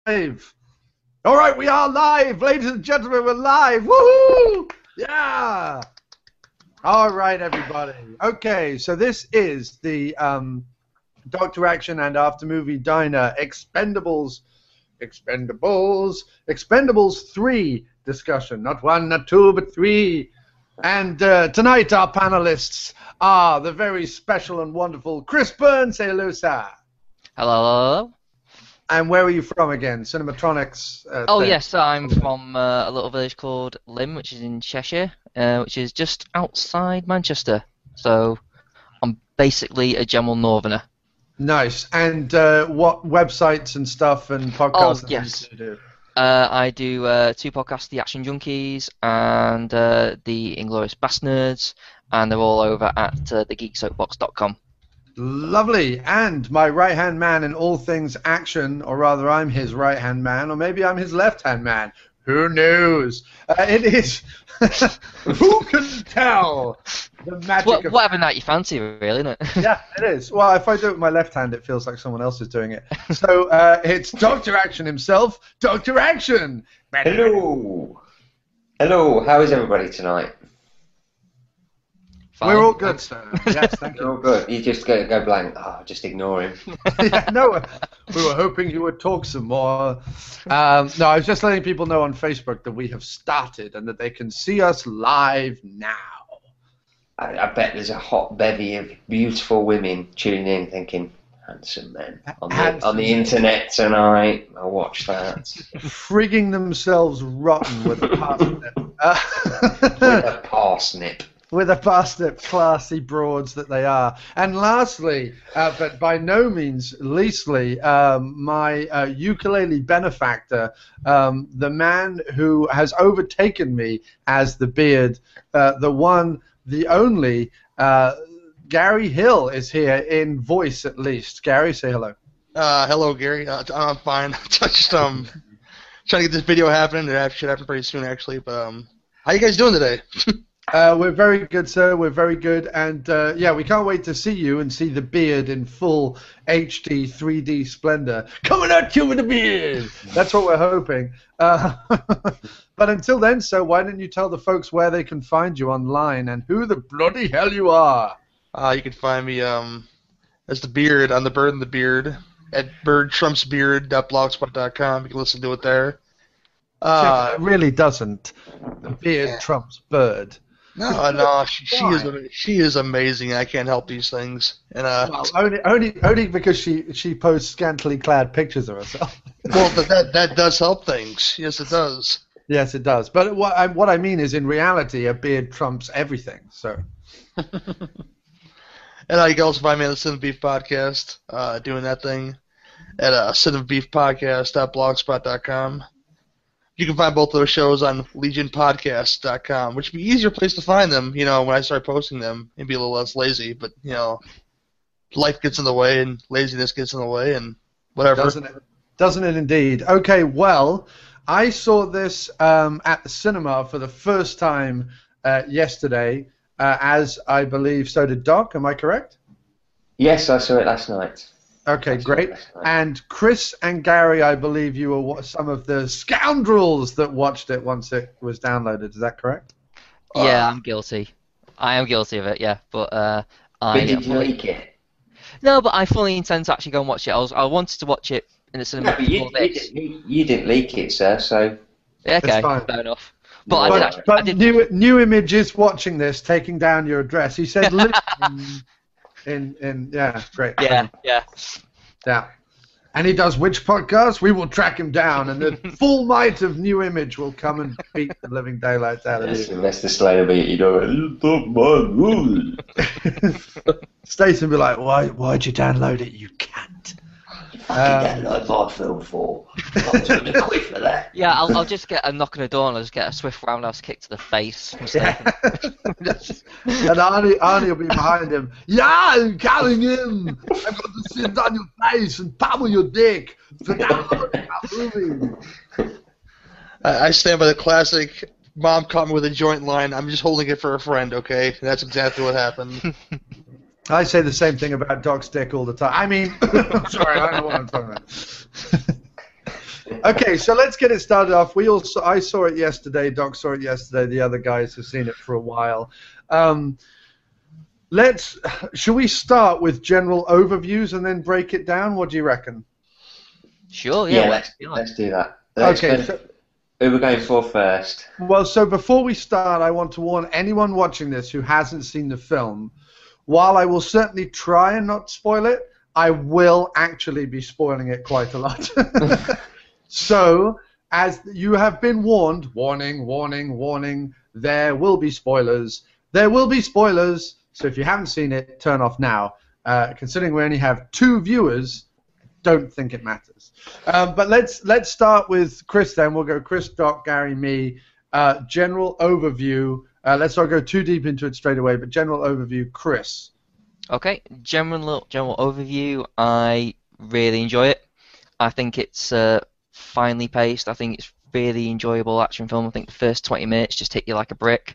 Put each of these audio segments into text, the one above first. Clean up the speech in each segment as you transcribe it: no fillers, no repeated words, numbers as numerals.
All right, we are live, ladies and gentlemen. We're live. Woohoo! Yeah. All right, everybody. Okay, so this is the Dr. Action and After Movie Diner Expendables 3 discussion. Not 1, not 2, but 3. And tonight our panelists are the very special and wonderful Chris Burns. Say hello, sir. Hello. And where are you from again? Cinematronics? Yes, I'm from a little village called Lymm, which is in Cheshire, which is just outside Manchester. So I'm basically a general northerner. Nice. And what websites and stuff and podcasts and yes. things do you do? I do 2 podcasts, The Action Junkies and The Inglourious Basterds, and they're all over at thegeeksoapbox.com. Lovely. And my right-hand man in all things action, or rather I'm his right-hand man, or maybe I'm his left-hand man. Who knows? It is... Who can tell? The magic of... Whatever night you fancy, really, isn't it? Yeah, it is. Well, if I do it with my left hand, it feels like someone else is doing it. So it's Dr. Action himself, Dr. Action! Hello! Hello, how is everybody tonight? Fine. We're all good, sir. Yes, thank you. You're all good. You just go blank. Oh, just ignore him. Yeah, no, we were hoping you would talk some more. No, I was just letting people know on Facebook that we have started and that they can see us live now. I bet there's a hot bevy of beautiful women tuning in thinking, handsome men on the internet tonight. I'll watch that. Frigging themselves rotten with a parsnip. With a parsnip. With a parsnip, classy broads that they are. And lastly, but by no means leastly, my ukulele benefactor, the man who has overtaken me as the beard, the one, the only, Gary Hill is here in voice at least. Gary, say hello. Hello, Gary. I'm fine. Just trying to get this video happening. It should happen pretty soon, actually. But how you guys doing today? We're very good, sir. We're very good. And, yeah, we can't wait to see you and see the beard in full HD 3D splendor. Coming at you with the beard! That's what we're hoping. But until then, sir, why don't you tell the folks where they can find you online and who the bloody hell you are? You can find me as the Beard on the Bird and the Beard at birdtrumpsbeard.blogspot.com. You can listen to it there. It really doesn't. The beard trumps bird. No, she is amazing. I can't help these things. And well, only because she posts scantily clad pictures of herself. Well, that does help things. Yes, it does. Yes, it does. But what I mean is, in reality, a beard trumps everything. So. And you can also find me on the Sin of Beef podcast, doing that thing at sinofbeefpodcast.blogspot.com. You can find both of those shows on legionpodcast.com, which would be an easier place to find them, when I start posting them and be a little less lazy. But, life gets in the way and laziness gets in the way and whatever. Doesn't it indeed? Okay, well, I saw this at the cinema for the first time yesterday, as I believe so did Doc. Am I correct? Yes, I saw it last night. Okay, great. And Chris and Gary, I believe you were some of the scoundrels that watched it once it was downloaded. Is that correct? Yeah, I'm guilty. I am guilty of it, yeah. But did you leak it? No, but I fully intend to actually go and watch it. I wanted to watch it in the cinema before this. You didn't leak it, sir, so... Yeah, okay, fair enough. But I did New Images watching this, taking down your address. He said... yeah, great. Yeah. And he does which podcast? We will track him down, and the full might of New Image will come and beat the living daylights out of you. Sylvester Stallone will be, you took my rule. Stacey will be like, why'd you download it, you cunt? You fucking download my film for. I'm going to quit for that. Yeah, I'll just get a knock on the door and I'll just get a swift roundhouse kick to the face. Yeah. And Arnie will be behind him. Yeah, I'm calling him. I'm going to sit on your face and pummel your dick for downloading our movie. I stand by the classic mom caught me with a joint line. I'm just holding it for a friend, okay? And that's exactly what happened. I say the same thing about Doc's dick all the time. I mean, sorry, I don't know what I'm talking about. Okay, so let's get it started off. I saw it yesterday. Doc saw it yesterday. The other guys have seen it for a while. Should we start with general overviews and then break it down? What do you reckon? Sure. Yeah, let's do that. Who are we going for first? Well, so before we start, I want to warn anyone watching this who hasn't seen the film. While I will certainly try and not spoil it, I will actually be spoiling it quite a lot. So, as you have been warned, warning, there will be spoilers. There will be spoilers, so if you haven't seen it, turn off now. Considering we only have 2 viewers, don't think it matters. But let's start with Chris then. We'll go Chris, Doc, Gary, me. General overview. Let's not go too deep into it straight away, but general overview, Chris. Okay, general overview. I really enjoy it. I think it's finely paced. I think it's really enjoyable action film. I think the first 20 minutes just hit you like a brick.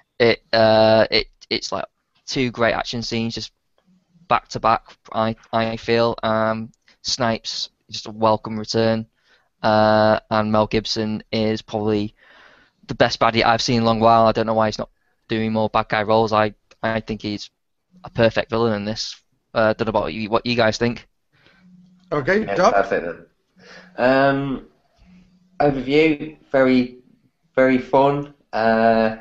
It's like 2 great action scenes just back to back. I feel Snipes just a welcome return, and Mel Gibson is probably the best baddie I've seen in a long while. I don't know why he's not doing more bad guy roles. I think he's a perfect villain in this. Don't know about what you guys think. Okay, Yeah, Doc? perfect then. Overview, very, very fun. The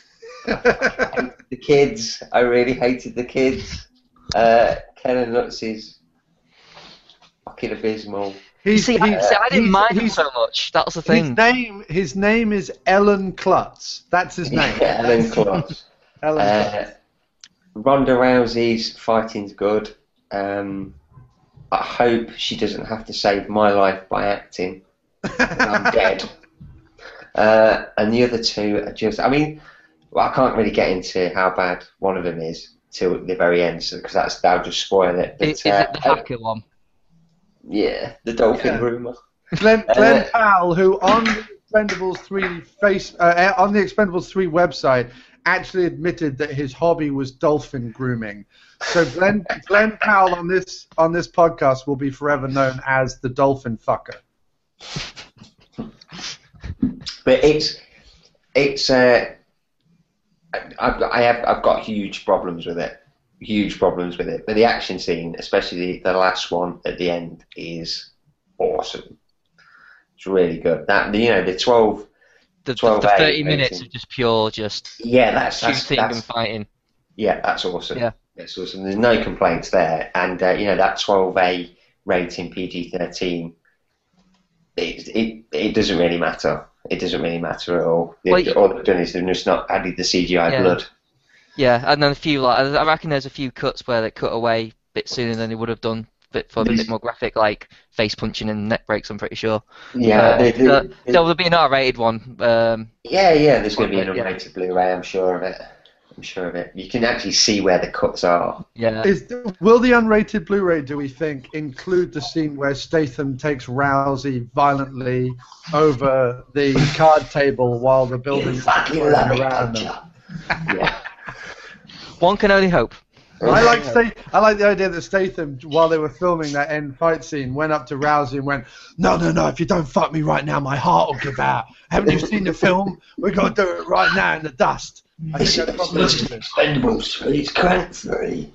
kids, I really hated the kids. Ken and Lutz is fucking abysmal. I didn't mind him so much. That was the thing. His name is Ellen Klutz. That's his name. Yeah, Ellen Klutz. Ronda Rousey's fighting's good. I hope she doesn't have to save my life by acting. I'm dead. And the other 2 are just... I mean, I can't really get into how bad one of them is till the very end, because that'll just spoil it. But, is it the hacker one? Yeah, the dolphin groomer. Glenn Powell, who on the Expendables 3 on the Expendables 3 website actually admitted that his hobby was dolphin grooming. So Glenn Powell on this podcast will be forever known as the dolphin fucker. But I've got huge problems with it. But the action scene, especially the last one at the end, is awesome. It's really good. The 12. The 30 minutes of just pure that's shooting and fighting. Yeah, that's awesome. Yeah, that's awesome. There's no complaints there, and that 12A rating PG-13. It doesn't really matter. It doesn't really matter at all. All they've done is they've just not added the CGI blood. Yeah, and then a few I reckon there's a few cuts where they cut away a bit sooner than they would have done for a bit more graphic, like face punching and neck breaks. I'm pretty sure. Yeah, there'll be an R-rated one. There's going to be an unrated Blu-ray. I'm sure of it. You can actually see where the cuts are. Yeah. Will the unrated Blu-ray, do we think, include the scene where Statham takes Rousey violently over the card table while the building is falling around them? Yeah. One can only hope. I like the idea that Statham, while they were filming that end fight scene, went up to Rousey and went, No, if you don't fuck me right now, my heart will give out. Haven't you seen the film? We're going to do it right now in the dust. It's Expendables 3, it's crank 3.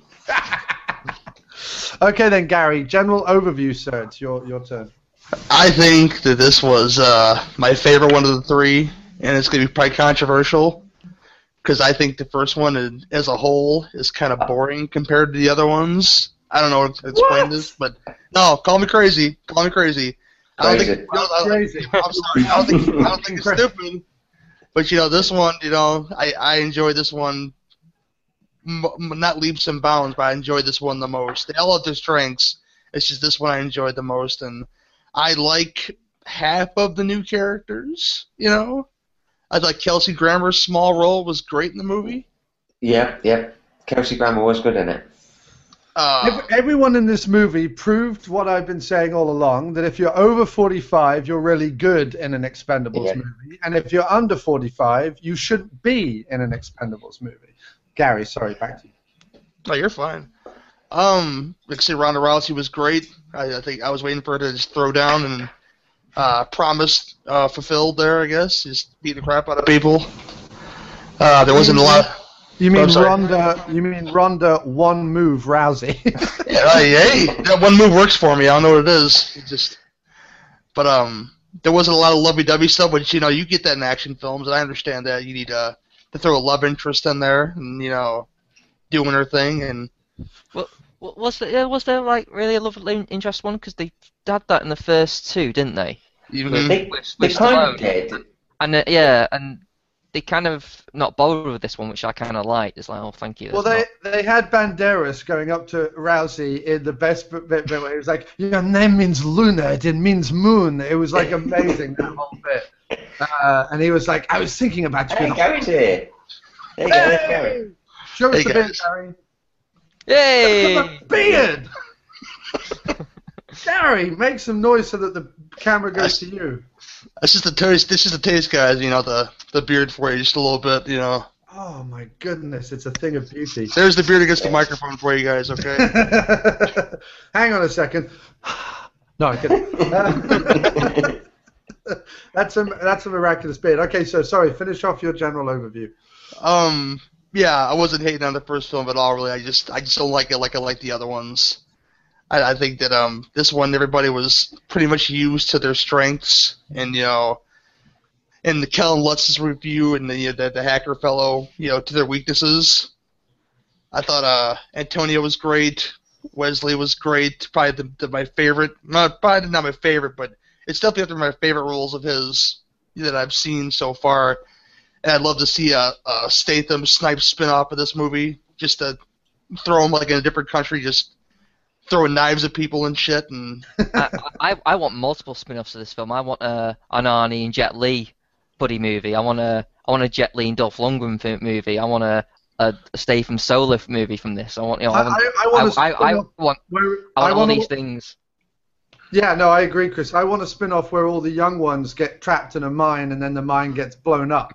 Okay then, Gary, general overview, sir. It's your turn. I think that this was my favorite one of the 3, and it's going to be probably controversial, because I think the first one as a whole is kind of boring compared to the other ones. I don't know how to explain this, but no, call me crazy. I don't think I'm sorry. I don't think it's stupid. But this one, I enjoy this one. Not leaps and bounds, but I enjoy this one the most. They all have their strengths. It's just this one I enjoyed the most, and I like half of the new characters. I thought Kelsey Grammer's small role was great in the movie. Yeah. Kelsey Grammer was good in it. Everyone in this movie proved what I've been saying all along, that if you're over 45, you're really good in an Expendables movie. And if you're under 45, you shouldn't be in an Expendables movie. Gary, sorry, back to you. Oh, you're fine. Like I say, Ronda Rousey was great. I think I was waiting for her to just throw down and promise fulfilled there, I guess. Just beating the crap out of people. There wasn't a lot. You mean I'm sorry. Ronda? You mean Ronda one move Rousey? Yeah, hey, that one move works for me. I don't know what it is. But there wasn't a lot of lovey-dovey stuff, which you get that in action films, and I understand that you need to throw a love interest in there, and doing her thing, and Was there like really a love interest one? Because they had that in the first two, didn't they? even They With kind Stallone. of did. And and they kind of not bothered with this one, which I kind of liked. It's like, oh, thank you. Well, that's they had Banderas going up to Rousey in the best bit where it was like, your name means Luna, it means moon. It was like amazing, that whole bit. And he was like, I was thinking about you. Hey, Gary's here. There you go, there's Gary. Show us Hey, the beard, guys. Gary. Yay! The beard! Gary, make some noise so that the camera goes to you. This is the taste, guys. The beard for you, just a little bit. Oh my goodness, it's a thing of beauty. There's the beard against the microphone for you guys. Okay. Hang on a second. No, I'm kidding. That's a miraculous beard. Okay, so sorry, finish off your general overview. Yeah, I wasn't hating on the first film at all. Really, I just don't like it like I like the other ones. I think that this one everybody was pretty much used to their strengths, and and the Kellen Lutz's review and the hacker fellow to their weaknesses. I thought Antonio was great, Wesley was great, probably my favorite. Probably not my favorite, but it's definitely up there my favorite roles of his that I've seen so far. And I'd love to see a Statham Snipes spin-off of this movie, just to throw him like in a different country, just throwing knives at people and shit. And I want multiple spin-offs of this film. I want an Arnie and Jet Li buddy movie. I want a Jet Li and Dolph Lundgren movie. I want a Statham solo movie from this. I want all these things. Yeah, no, I agree, Chris. I want a spin-off where all the young ones get trapped in a mine and then the mine gets blown up.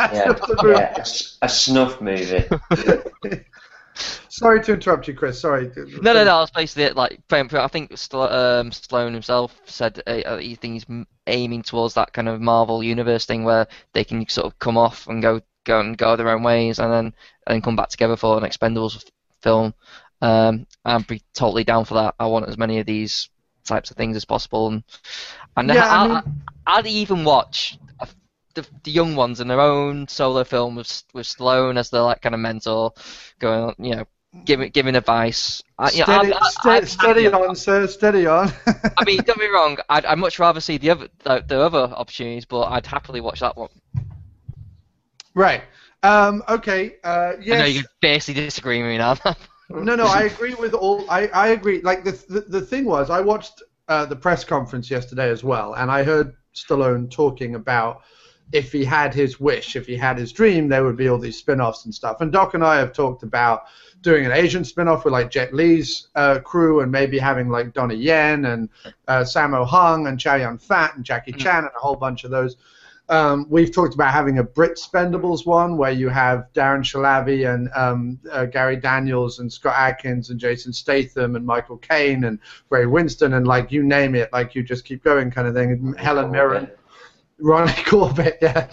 A snuff movie. Sorry to interrupt you, Chris. Sorry. No. I was basically it. Like, I think Stallone himself said he thinks he's aiming towards that kind of Marvel universe thing where they can sort of come off and go their own ways and then come back together for an Expendables film. I'd be totally down for that. I want as many of these types of things as possible, and I'd even watch the young ones in their own solo film with Stallone as their like kind of mentor, going giving advice. Steady on, sir. Steady on. I mean, don't be wrong. I'd much rather see the other opportunities, but I'd happily watch that one. Right. Okay. Yes. I know you're basically disagreeing with me now. No, I agree with all. I agree. Like the thing was, I watched the press conference yesterday as well, and I heard Stallone talking about if he had his wish, if he had his dream, there would be all these spin-offs and stuff. And Doc and I have talked about doing an Asian spin-off with like Jet Li's crew, and maybe having like Donnie Yen and Sammo Hung and Chow Yun-fat and Jackie Chan and a whole bunch of those. We've talked about having a Brit Spendables one where you have Darren Shalavi and Gary Daniels and Scott Adkins and Jason Statham and Michael Caine and Ray Winston and like you name it, like you just keep going kind of thing. Helen Mirren, Ronnie Corbett, yeah.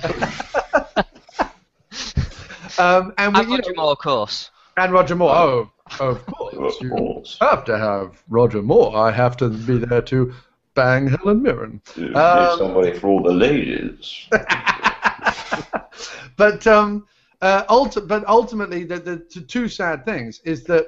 And Roger Moore, of course. And Roger Moore. Oh, of course. You have to have Roger Moore. I have to be there to bang Helen Mirren. Somebody for all the ladies. But ultimately, the two sad things is that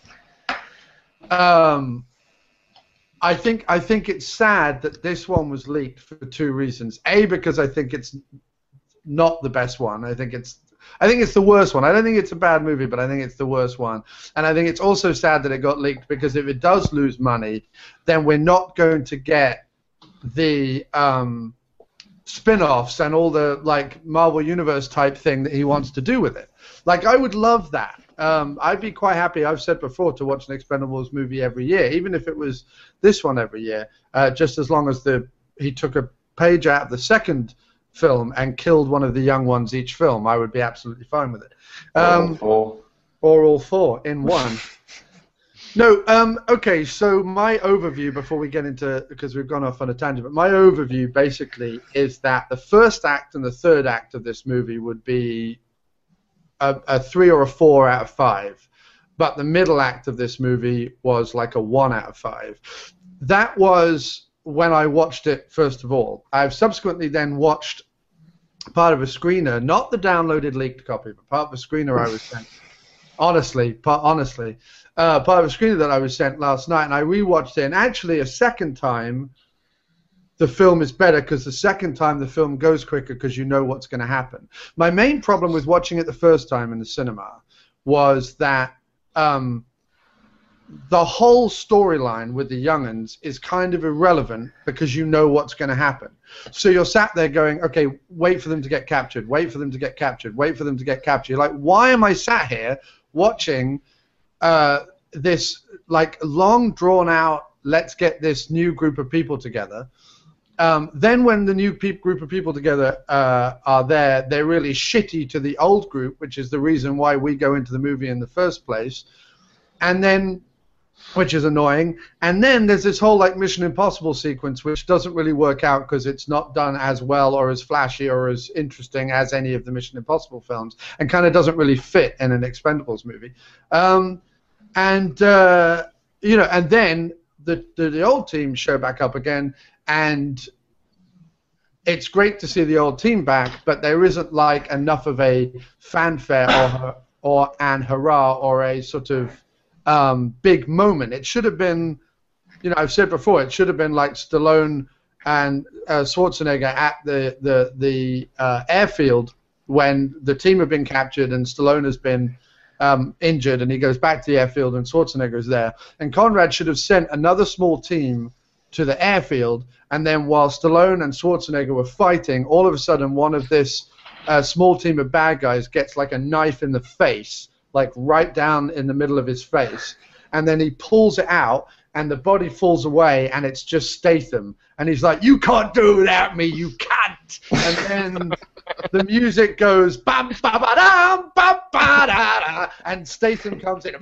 I think it's sad that this one was leaked for two reasons. A, because I think it's not the best one. I think it's the worst one. I don't think it's a bad movie, but I think it's the worst one. And I think it's also sad that it got leaked because if it does lose money, then we're not going to get the spin-offs and all the like Marvel Universe type thing that he wants to do with it. Like, I would love that. I'd be quite happy, I've said before, to watch an Expendables movie every year, even if it was this one every year, just as long as he took a page out of the second film and killed one of the young ones each film. I would be absolutely fine with it. Or all four in one. No, okay, so my overview before we get into, because we've gone off on a tangent, but my overview basically is that the first act and the third act of this movie would be a 3 or a 4 out of 5, but the middle act of this movie was like a 1 out of 5. That was when I watched it first of all. I've subsequently then watched part of a screener, not the downloaded leaked copy, but part of a screener I was sent. Part of a screener that I was sent last night, and I rewatched it, and actually a second time the film is better because the second time the film goes quicker because you know what's going to happen. My main problem with watching it the first time in the cinema was that the whole storyline with the young'uns is kind of irrelevant because you know what's going to happen. So you're sat there going, okay, wait for them to get captured, wait for them to get captured, wait for them to get captured. You're like, why am I sat here watching this like long drawn out, let's get this new group of people together. Then when the new group of people together are there, they're really shitty to the old group, which is the reason why we go into the movie in the first place. And then, which is annoying. And then there's this whole like Mission Impossible sequence, which doesn't really work out because it's not done as well or as flashy or as interesting as any of the Mission Impossible films, and kind of doesn't really fit in an Expendables movie. And then the old team show back up again, and it's great to see the old team back, but there isn't like enough of a fanfare or an hurrah or a sort of big moment. It should have been, I've said before, it should have been like Stallone and Schwarzenegger at the airfield when the team have been captured and Stallone has been injured, and he goes back to the airfield and Schwarzenegger is there. And Conrad should have sent another small team to the airfield, and then while Stallone and Schwarzenegger were fighting, all of a sudden one of this small team of bad guys gets like a knife in the face, like right down in the middle of his face, and then he pulls it out and the body falls away and it's just Statham, and he's like, you can't do that, me, you can't. And then the music goes bam ba ba dam ba ba da da, and Statham comes in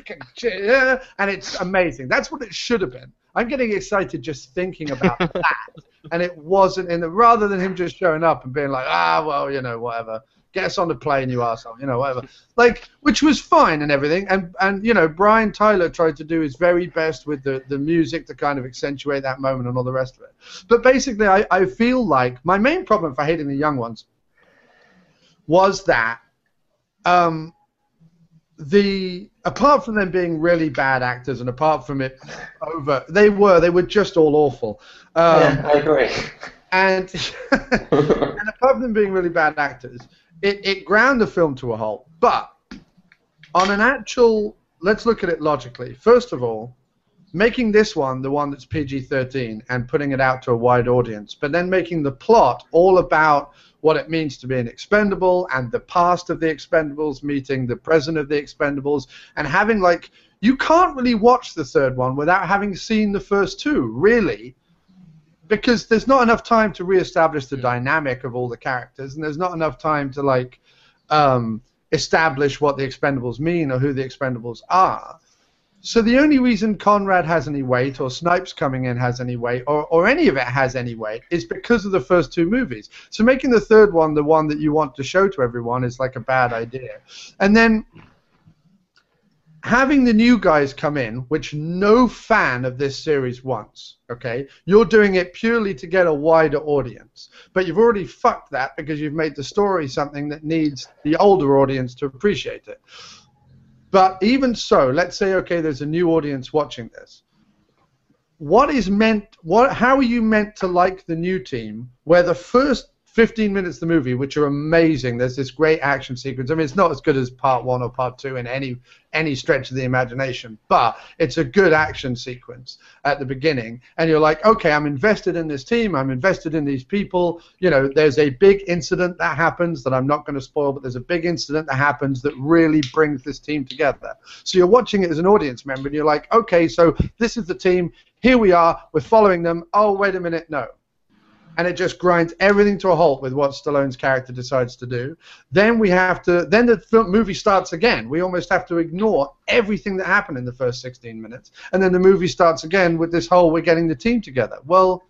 and it's amazing. That's what it should have been. I'm getting excited just thinking about that, and it wasn't in the, rather than him just showing up and being like, well, whatever, get us on the plane, you arsehole, whatever, like, which was fine and everything, and Brian Tyler tried to do his very best with the music to kind of accentuate that moment and all the rest of it. But basically, I feel like my main problem for hating the young ones was that apart from them being really bad actors, and apart from it they were just all awful. Yeah, I agree. And apart from them being really bad actors, it ground the film to a halt. But on an actual, let's look at it logically. First of all, making this one the one that's PG-13 and putting it out to a wide audience, but then making the plot all about what it means to be an expendable and the past of the Expendables meeting the present of the Expendables, and having like, you can't really watch the third one without having seen the first two, really, because there's not enough time to reestablish the dynamic of all the characters, and there's not enough time to like establish what the Expendables mean or who the Expendables are. So the only reason Conrad has any weight, or Snipes coming in has any weight, or any of it has any weight, is because of the first two movies. So making the third one the one that you want to show to everyone is like a bad idea. And then having the new guys come in, which no fan of this series wants, okay? You're doing it purely to get a wider audience. But you've already fucked that because you've made the story something that needs the older audience to appreciate it. But even so, let's say, okay, there's a new audience watching this. How are you meant to like the new team where the first 15 minutes of the movie, which are amazing, there's this great action sequence. I mean, it's not as good as part one or part two in any stretch of the imagination, but it's a good action sequence at the beginning. And you're like, okay, I'm invested in this team, I'm invested in these people. There's a big incident that happens that I'm not going to spoil, but there's a big incident that happens that really brings this team together. So you're watching it as an audience member, and you're like, okay, so this is the team, here we are, we're following them. Oh, wait a minute, no. and it just grinds everything to a halt with what Stallone's character decides to do. Then the movie starts again. We almost have to ignore everything that happened in the first 16 minutes, and then the movie starts again with this whole we're getting the team together. Well,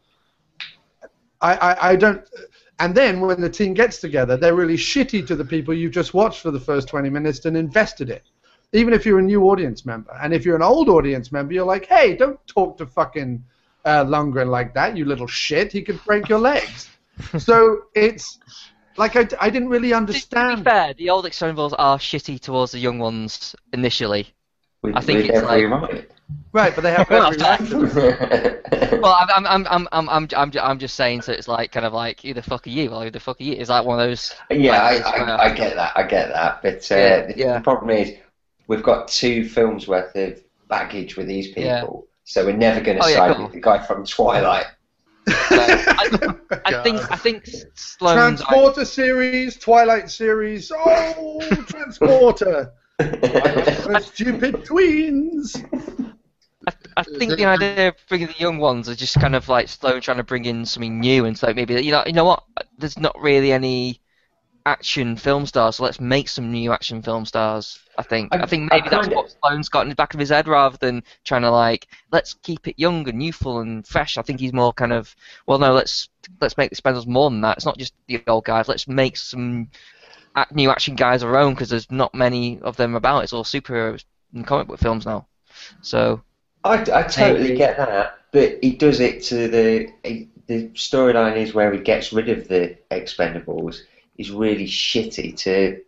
I don't. And then when the team gets together, they're really shitty to the people you just watched for the first 20 minutes and invested in. Even if you're a new audience member. And if you're an old audience member, you're like, hey, don't talk to fucking Lundgren like that, you little shit. He could break your legs. So it's like I didn't really understand. To be fair, the old Expendables are shitty towards the young ones initially. I think it's like right, but they have every right to. Well, I'm just saying. So it's like kind of like who the fuck are you? Well, who the fuck are you? Is that one of those? Yeah, I get that. But the problem is we've got 2 films worth of baggage with these people, so we're never going to side with the guy from Twilight. I think Stallone's Transporter series, Twilight series. Oh, Transporter. Stupid tweens. I think the idea of bringing the young ones is just kind of like Stallone trying to bring in something new, and so maybe you know what? There's not really any action film stars, so let's make some new action film stars. I think maybe that's what Stallone's got in the back of his head, rather than trying to like let's keep it young and youthful and fresh. I think he's more kind of let's make the Expendables more than that. It's not just the old guys. Let's make some new action guys our own, because there's not many of them about. It's all superheroes in comic book films now. So I totally get that, but he does it to the storyline is where he gets rid of the Expendables is really shitty to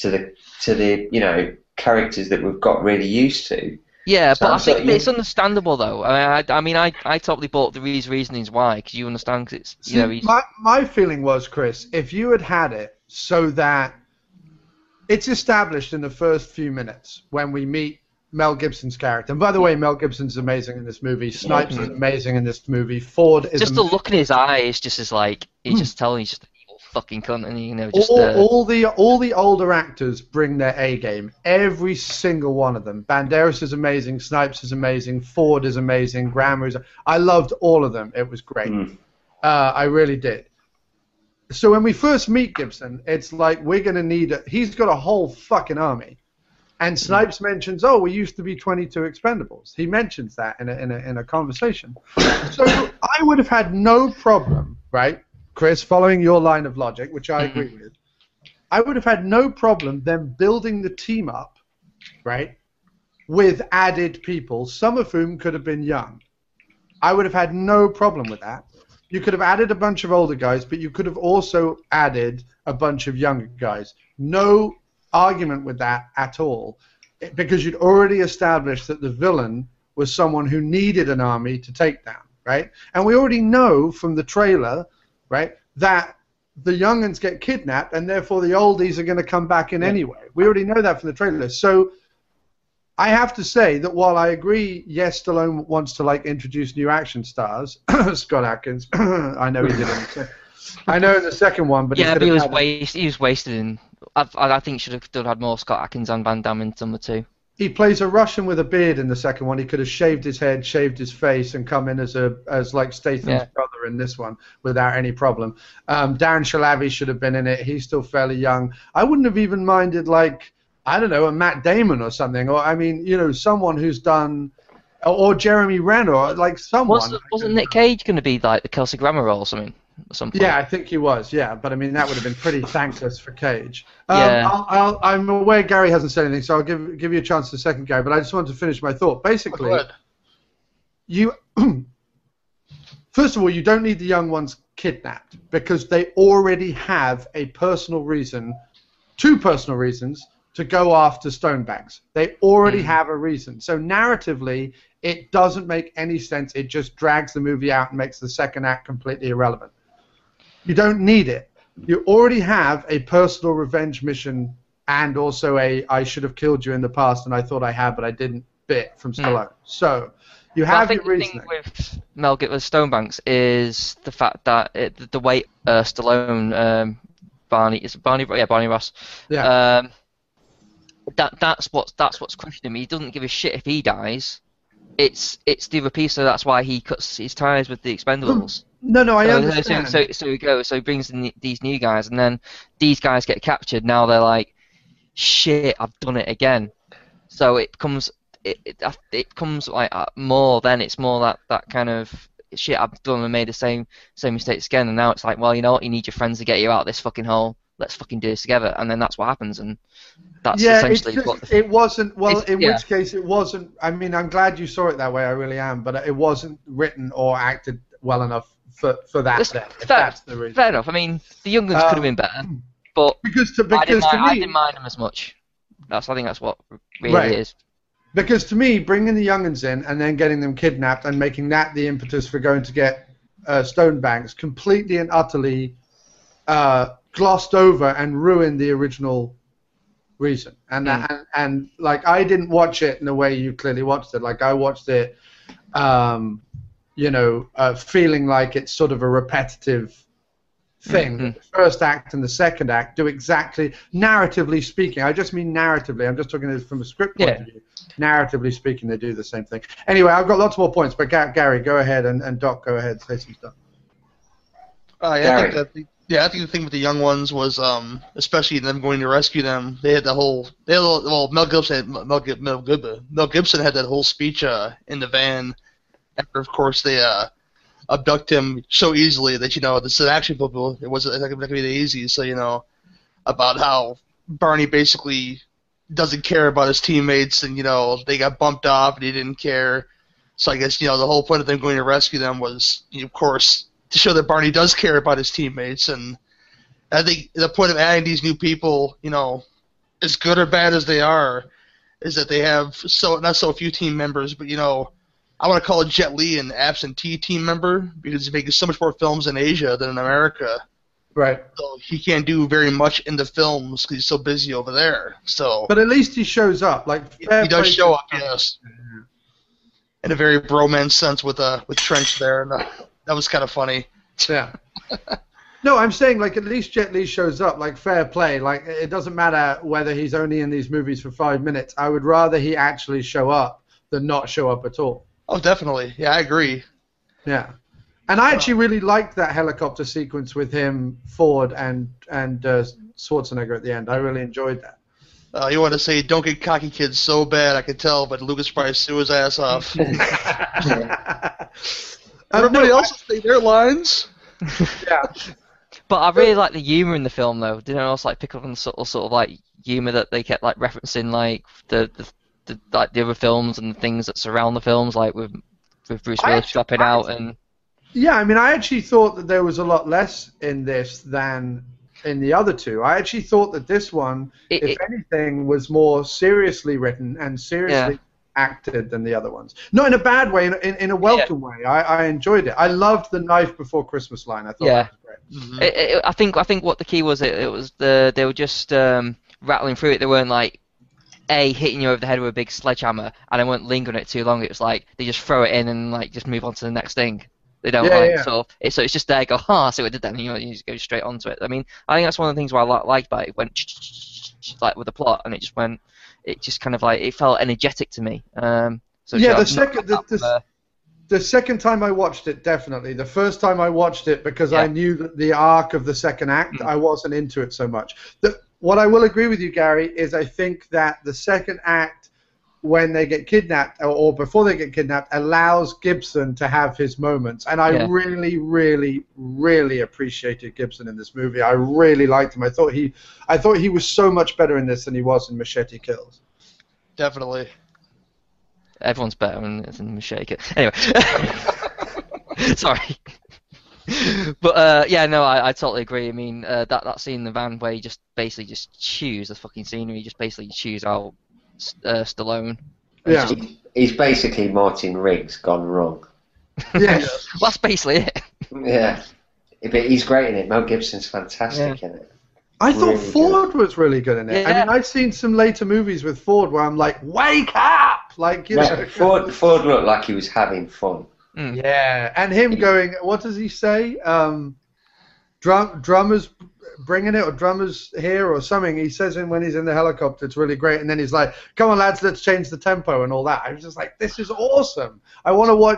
the characters that we've got really used to. Yeah, so but I think it's understandable though. I mean, I totally bought these reasonings why, because you understand. Because it's my feeling was, Chris, if you had it so that it's established in the first few minutes when we meet Mel Gibson's character. And by the way, Mel Gibson's amazing in this movie. Snipes is amazing in this movie. Ford is just the look in his eyes, just as like he's just telling he's just an evil fucking cunt, and just all the older actors bring their A game. Every single one of them. Banderas is amazing. Snipes is amazing. Ford is amazing. Grammer is. I loved all of them. It was great. I really did. So when we first meet Gibson, it's like we're going to need he's got a whole fucking army. And Snipes mentions, we used to be 22 Expendables. He mentions that in a conversation. So I would have had no problem, right, Chris, following your line of logic, which I agree with. I would have had no problem them building the team up, right, with added people, some of whom could have been young. I would have had no problem with that. You could have added a bunch of older guys, but you could have also added a bunch of younger guys. No argument with that at all, because you'd already established that the villain was someone who needed an army to take down, right? And we already know from the trailer, right, that the young'uns get kidnapped, and therefore the oldies are going to come back in anyway. We already know that from the trailer. So I have to say that while I agree, yes, Stallone wants to introduce new action stars, Scott Adkins. I know he did it. I know in the second one, but he was wasted in. I think he should have had more Scott Adkins and Van Damme in number 2. He plays a Russian with a beard in the second one. He could have shaved his head, shaved his face, and come in as Statham's brother in this one without any problem. Darren Shalavi should have been in it. He's still fairly young. I wouldn't have even minded I don't know, a Matt Damon or something, or someone who's done, or Jeremy Renner, or someone. Wasn't Nick Cage going to be the Kelsey Grammer role or something? At some point? Yeah, I think he was. Yeah, but I mean that would have been pretty thankless for Cage. I'm aware Gary hasn't said anything, so I'll give you a chance to second, Gary. But I just wanted to finish my thought. Basically, first of all, you don't need the young ones kidnapped because they already have a personal reason, 2 personal reasons, to go after Stonebanks. They already have a reason. So narratively, it doesn't make any sense. It just drags the movie out and makes the second act completely irrelevant. You don't need it. You already have a personal revenge mission and also I should have killed you in the past and I thought I had but I didn't bit from Stallone. So you have your reasoning. I think the thing with Mel Gibson Stonebanks is the fact that the way Stallone, Barney Ross. Yeah. That's what's crushing him. He doesn't give a shit if he dies. It's the other piece, so that's why he cuts his ties with the Expendables. No, I So understand. so he brings in these new guys, and then these guys get captured. Now they're like, shit, I've done it again. So it comes like more. Then it's more that kind of shit. I've done and made the same mistakes again, and now it's like, well, you know what? You need your friends to get you out of this fucking hole. Let's fucking do this together, and then that's what happens, and that's Yeah, essentially it's what just, it wasn't, well, it's- in yeah. which case it wasn't, I mean, I'm glad you saw it that way, I really am, but it wasn't written or acted well enough for that That's then, if fair, that's the reason. fair enough. I mean, the young ones could have been better, but Because to I me, didn't mind them as much. I think that's what really Right. is. because to me, bringing the young'uns in and then getting them kidnapped and making that the impetus for going to get Stonebanks completely and utterly glossed over and ruined the original reason. And like, I didn't watch it in the way you clearly watched it. Like, I watched it, feeling like it's sort of a repetitive thing. Mhm. The first act and the second act do exactly, narratively speaking, I just mean narratively, I'm just talking from a script point Yeah. of view. Narratively speaking, they do the same thing. Anyway, I've got lots more points, but Gary, go ahead, and Doc, go ahead, say some stuff. I think the thing with the young ones was, especially them going to rescue them. Mel Gibson had that whole speech in the van after, of course, they abduct him so easily that this is an action film. It wasn't going to be that easy. So about how Barney basically doesn't care about his teammates, and they got bumped off and he didn't care. So I guess the whole point of them going to rescue them was, of course, to show that Barney does care about his teammates. And I think the point of adding these new people, as good or bad as they are, is that they have not so few team members, but I want to call it Jet Li an absentee team member because he's making so much more films in Asia than in America. Right. So he can't do very much in the films because he's so busy over there. So, But at least he shows up. Like, he does show up, yes, in a very bromance sense with Trench there, and that was kind of funny. Yeah. No, I'm saying, like, at least Jet Li shows up. Like, fair play. Like, it doesn't matter whether he's only in these movies for 5 minutes. I would rather he actually show up than not show up at all. Oh, definitely. Yeah, I agree. Yeah. And I actually really liked that helicopter sequence with him, Ford, and Schwarzenegger at the end. I really enjoyed that. You want to say, don't get cocky, kids, so bad, I could tell, but Lucas probably threw his ass off. Everybody else say their lines. Yeah. But I really like the humor in the film, though. Didn't I also pick up on the sort of like humor that they kept like referencing, like the other films and the things that surround the films, like with Bruce Willis dropping out and. Yeah, I mean, I actually thought that there was a lot less in this than in the other two. I actually thought that this one, if anything, was more seriously written and seriously acted than the other ones. Not in a bad way, in a welcome way. I enjoyed it. I loved the knife before Christmas line. I thought that was great. Mm-hmm. I think what the key was, it was they were just rattling through it. They weren't like hitting you over the head with a big sledgehammer, and they weren't lingering on it too long. It was like they just throw it in and like just move on to the next thing. They don't so it's just there. Go, I see what I did then. And, you just go straight onto it. I mean, I think that's one of the things why I liked about it. It went like with the plot, and it just went. It just kind of like it felt energetic to me. The second time I watched it, definitely. The first time I watched it because I knew that the arc of the second act, I wasn't into it so much. What I will agree with you, Gary, is I think that the second act, when they get kidnapped or before they get kidnapped, allows Gibson to have his moments. And I really, really, really appreciated Gibson in this movie. I really liked him. I thought he was so much better in this than he was in Machete Kills. Definitely. Everyone's better than Machete. Anyway, sorry. But I totally agree. I mean, that scene in the van where you just basically just chews the fucking scenery, just basically chews out Stallone. Yeah. He's basically Martin Riggs gone wrong. Yeah. Well, that's basically it. Yeah. But he's great in it. Mel Gibson's fantastic in it. I thought Really Ford was really good in it. Yeah. I mean, I've seen some later movies with Ford where I'm like, wake up! Like, you know. Ford looked like he was having fun. Yeah, and him going, what does he say? Drummers bringing it, or drummers here, or something. He says when he's in the helicopter, it's really great. And then he's like, come on, lads, let's change the tempo and all that. I was just like, this is awesome. I want to watch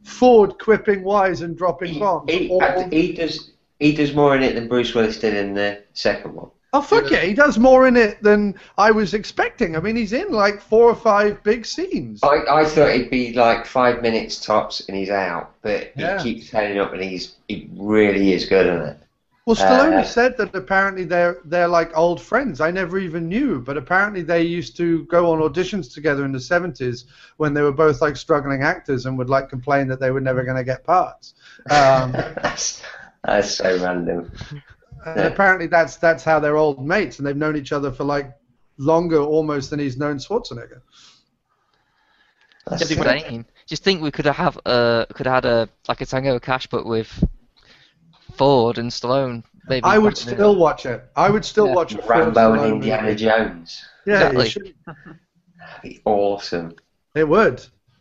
Ford quipping wise and dropping bombs. He does more in it than Bruce Willis did in the second one. Oh, fuck yeah, he does more in it than I was expecting. I mean, he's in like 4 or 5 big scenes. I thought it'd be like 5 minutes tops and he's out, but Yeah. he keeps turning up and he really is good in it. Well, Stallone said that apparently they're like old friends. I never even knew, but apparently they used to go on auditions together in the 70s when they were both like struggling actors and would like complain that they were never going to get parts. That's so random. And apparently that's how they're old mates, and they've known each other for like longer almost than he's known Schwarzenegger. That's Insane. Just think we could have had a Tango Cash, but with Ford and Stallone. Maybe I would still watch it. I would still watch it. Rambo and Indiana Jones. Yeah, Exactly. it should. That'd be awesome. It would.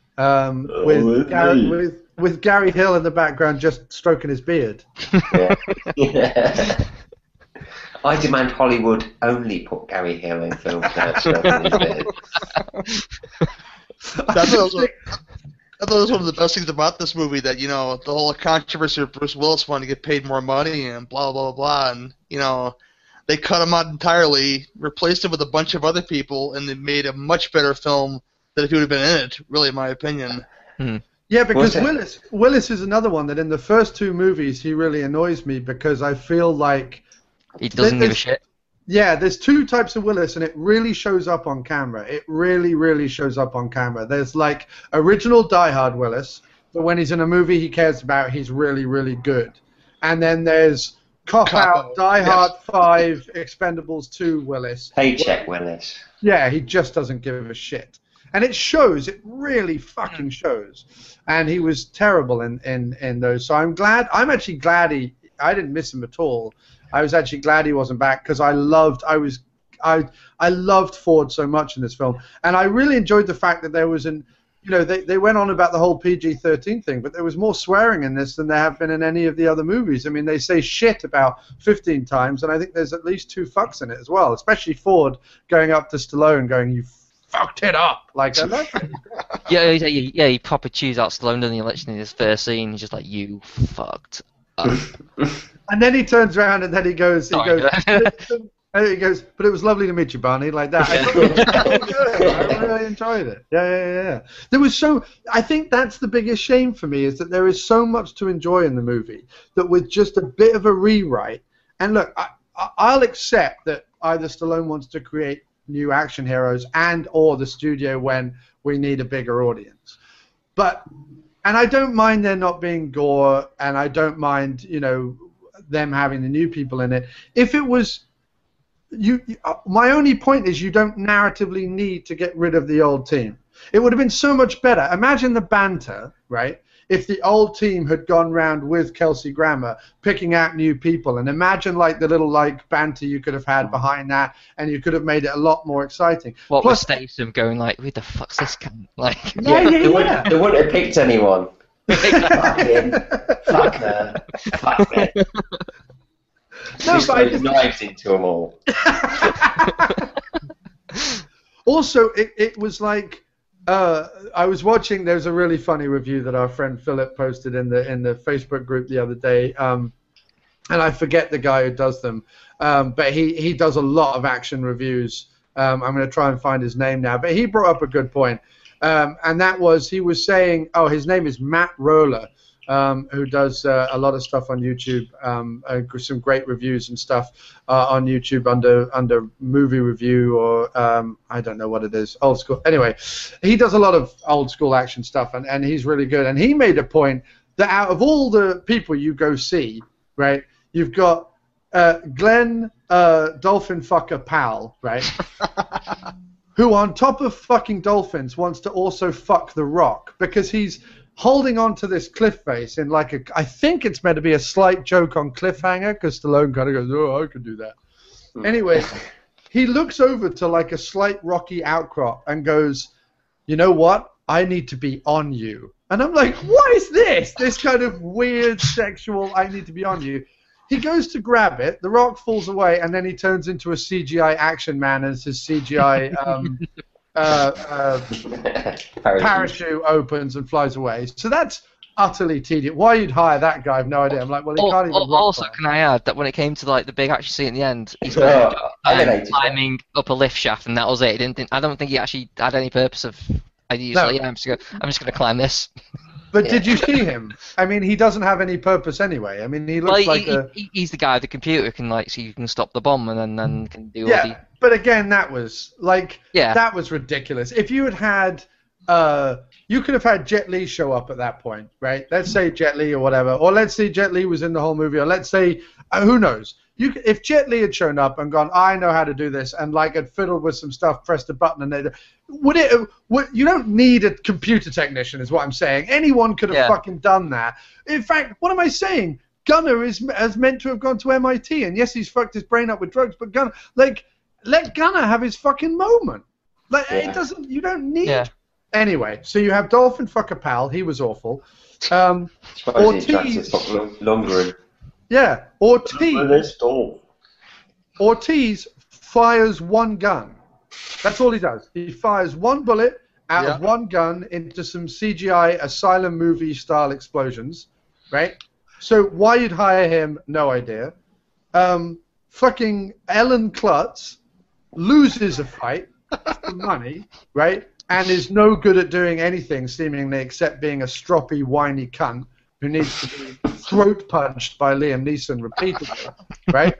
With Gary Hill in the background just stroking his beard. Yeah. I demand Hollywood only put Gary Hill in films now. I thought it was one of the best things about this movie that, you know, the whole controversy of Bruce Willis wanting to get paid more money and blah, blah, blah, and, you know, they cut him out entirely, replaced him with a bunch of other people, and they made a much better film than if he would have been in it, really, in my opinion. Yeah, because Willis is another one that in the first 2 movies he really annoys me because I feel like He doesn't give a shit. Yeah, there's 2 types of Willis, and it really shows up on camera. It really, really shows up on camera. There's like original Die Hard Willis, but when he's in a movie he cares about, he's really, really good. And then there's Cop Out, Die Hard 5, Expendables 2 Willis. Paycheck Willis. Yeah, he just doesn't give a shit. And it shows, it really fucking shows. And he was terrible in those. So I'm actually glad I didn't miss him at all. I was actually glad he wasn't back because I loved Ford so much in this film, and I really enjoyed the fact that there was they went on about the whole PG-13 thing, but there was more swearing in this than there have been in any of the other movies. I mean, they say shit about 15 times, and I think there's at least 2 fucks in it as well, especially Ford going up to Stallone going, "You fucked it up," like I like it. Yeah, he proper chews out Stallone in the election in his first scene. He's just like, "You fucked up." And then he turns around and then he goes, Sorry. and he goes, "But it was lovely to meet you, Barney," like that. I thought it was so good. I really enjoyed it. Yeah. There was I think that's the biggest shame for me is that there is so much to enjoy in the movie that with just a bit of a rewrite, and look, I'll accept that either Stallone wants to create new action heroes and or the studio when we need a bigger audience. And I don't mind there not being gore, and I don't mind, them having the new people in it. If it was, my only point is you don't narratively need to get rid of the old team. It would have been so much better. Imagine the banter, right? If the old team had gone round with Kelsey Grammer, picking out new people, and imagine like the little like banter you could have had behind that, and you could have made it a lot more exciting. What was Statham going like? Who the fuck's this cunt? Like, They wouldn't have picked anyone. Fuck him. Fuck her. Fuck me. No, Just but throw knives into them all. Also, it was like I was watching. There's a really funny review that our friend Philip posted in the Facebook group the other day, and I forget the guy who does them, but he does a lot of action reviews. I'm going to try and find his name now, but he brought up a good point, and that was he was saying, his name is Matt Roller. Who does a lot of stuff on YouTube, some great reviews and stuff on YouTube under movie review or I don't know what it is, old school. Anyway, he does a lot of old school action stuff and he's really good. And he made a point that out of all the people you go see, right, you've got Glenn Dolphin Fucker Powell, right, who on top of fucking dolphins wants to also fuck The Rock because he's holding on to this cliff face in like I think it's meant to be a slight joke on cliffhanger because Stallone kind of goes, I can do that. Anyway, he looks over to like a slight rocky outcrop and goes, you know what? I need to be on you. And I'm like, what is this? This kind of weird sexual, I need to be on you. He goes to grab it, The Rock falls away, and then he turns into a CGI action man as his CGI parachute opens and flies away. So that's utterly tedious. Why you'd hire that guy, I've no idea. I'm like, well, he can't even rock Also, climb. can I add that when it came to like the big action scene at the end, he Oh, spent elevated, climbing up a lift shaft, and that was it. I don't think he actually had any purpose of. He's No. like, yeah, I'm just gonna climb this. But Yeah. did you see him? I mean, he doesn't have any purpose anyway. I mean, he looks Well, like he's the guy with the computer who can like so you can stop the bomb and then can do all yeah. the But again, that was like yeah. that was ridiculous. If you had you could have had Jet Li show up at that point, right? Let's say Jet Li or whatever, or let's say Jet Li was in the whole movie, or let's say who knows. If Jet Li had shown up and gone, I know how to do this, and like had fiddled with some stuff, pressed a button, and you don't need a computer technician, is what I'm saying. Anyone could have fucking done that. In fact, what am I saying? Gunner is meant to have gone to MIT, and yes, he's fucked his brain up with drugs, but Gunner, like, let Gunner have his fucking moment. Like, it doesn't. You don't need. Yeah. Anyway, so you have Dolphin Fucker Pal. He was awful. Suppose he Ortiz. attracted Lundgren. Yeah, Ortiz fires one gun. That's all he does. He fires one bullet out of one gun into some CGI asylum movie style explosions, right? So why you'd hire him, no idea. Fucking Ellen Klutz loses a fight for money, right? And is no good at doing anything seemingly except being a stroppy, whiny cunt who needs to be throat punched by Liam Neeson repeatedly, right?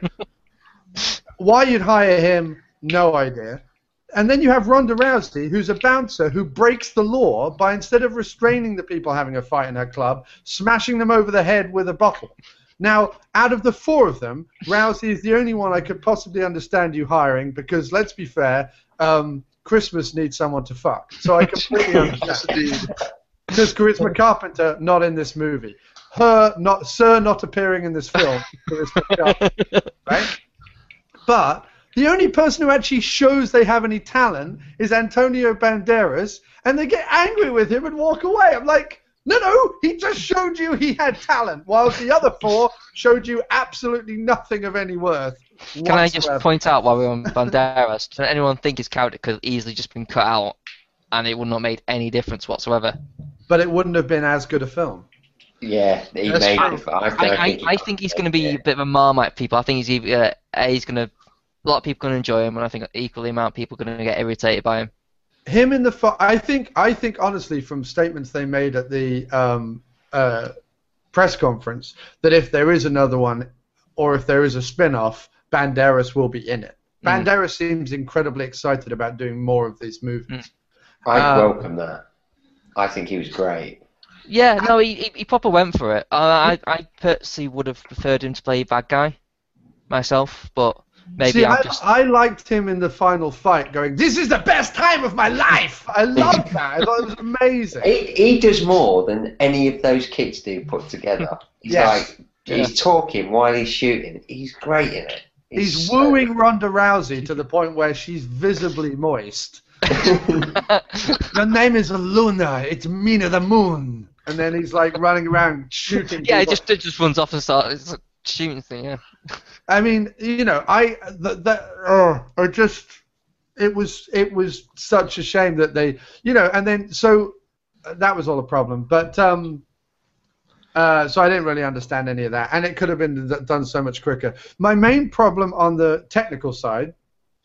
Why you'd hire him, no idea. And then you have Ronda Rousey, who's a bouncer who breaks the law by, instead of restraining the people having a fight in her club, smashing them over the head with a bottle. Now, out of the four of them, Rousey is the only one I could possibly understand you hiring because, let's be fair, Christmas needs someone to fuck. So I completely understand. Because Charisma Carpenter, not in this movie. Sir not appearing in this film, Charisma Carpenter, right? But the only person who actually shows they have any talent is Antonio Banderas, and they get angry with him and walk away. I'm like, no, he just showed you he had talent, whilst the other four showed you absolutely nothing of any worth. Can I just point out while we're on Banderas, does anyone think his character could have easily just been cut out and it would not have made any difference whatsoever? But it wouldn't have been as good a film. Yeah, he made it. I think he's going to be a bit of a Marmite people. I think he's going to... A lot of people are going to enjoy him, and I think equally amount of people are going to get irritated by him. Him in the... I think honestly, from statements they made at the press conference, that if there is another one, or if there is a spin-off, Banderas will be in it. Banderas seems incredibly excited about doing more of these movies. I'd welcome that. I think he was great. Yeah, no, he proper went for it. I personally would have preferred him to play bad guy myself, but maybe I liked him in the final fight going, this is the best time of my life! I loved that. I thought it was amazing. He does more than any of those kids do put together. He's talking while he's shooting. He's great in it. He's wooing Ronda Rousey to the point where she's visibly moist. Your name is Luna. It's Mina the Moon. And then he's like running around shooting. Yeah, people. he just runs off and starts shooting thing. Yeah. I mean, you know, it was such a shame that they, you know, and then so that was all a problem. But so I didn't really understand any of that, and it could have been done so much quicker. My main problem on the technical side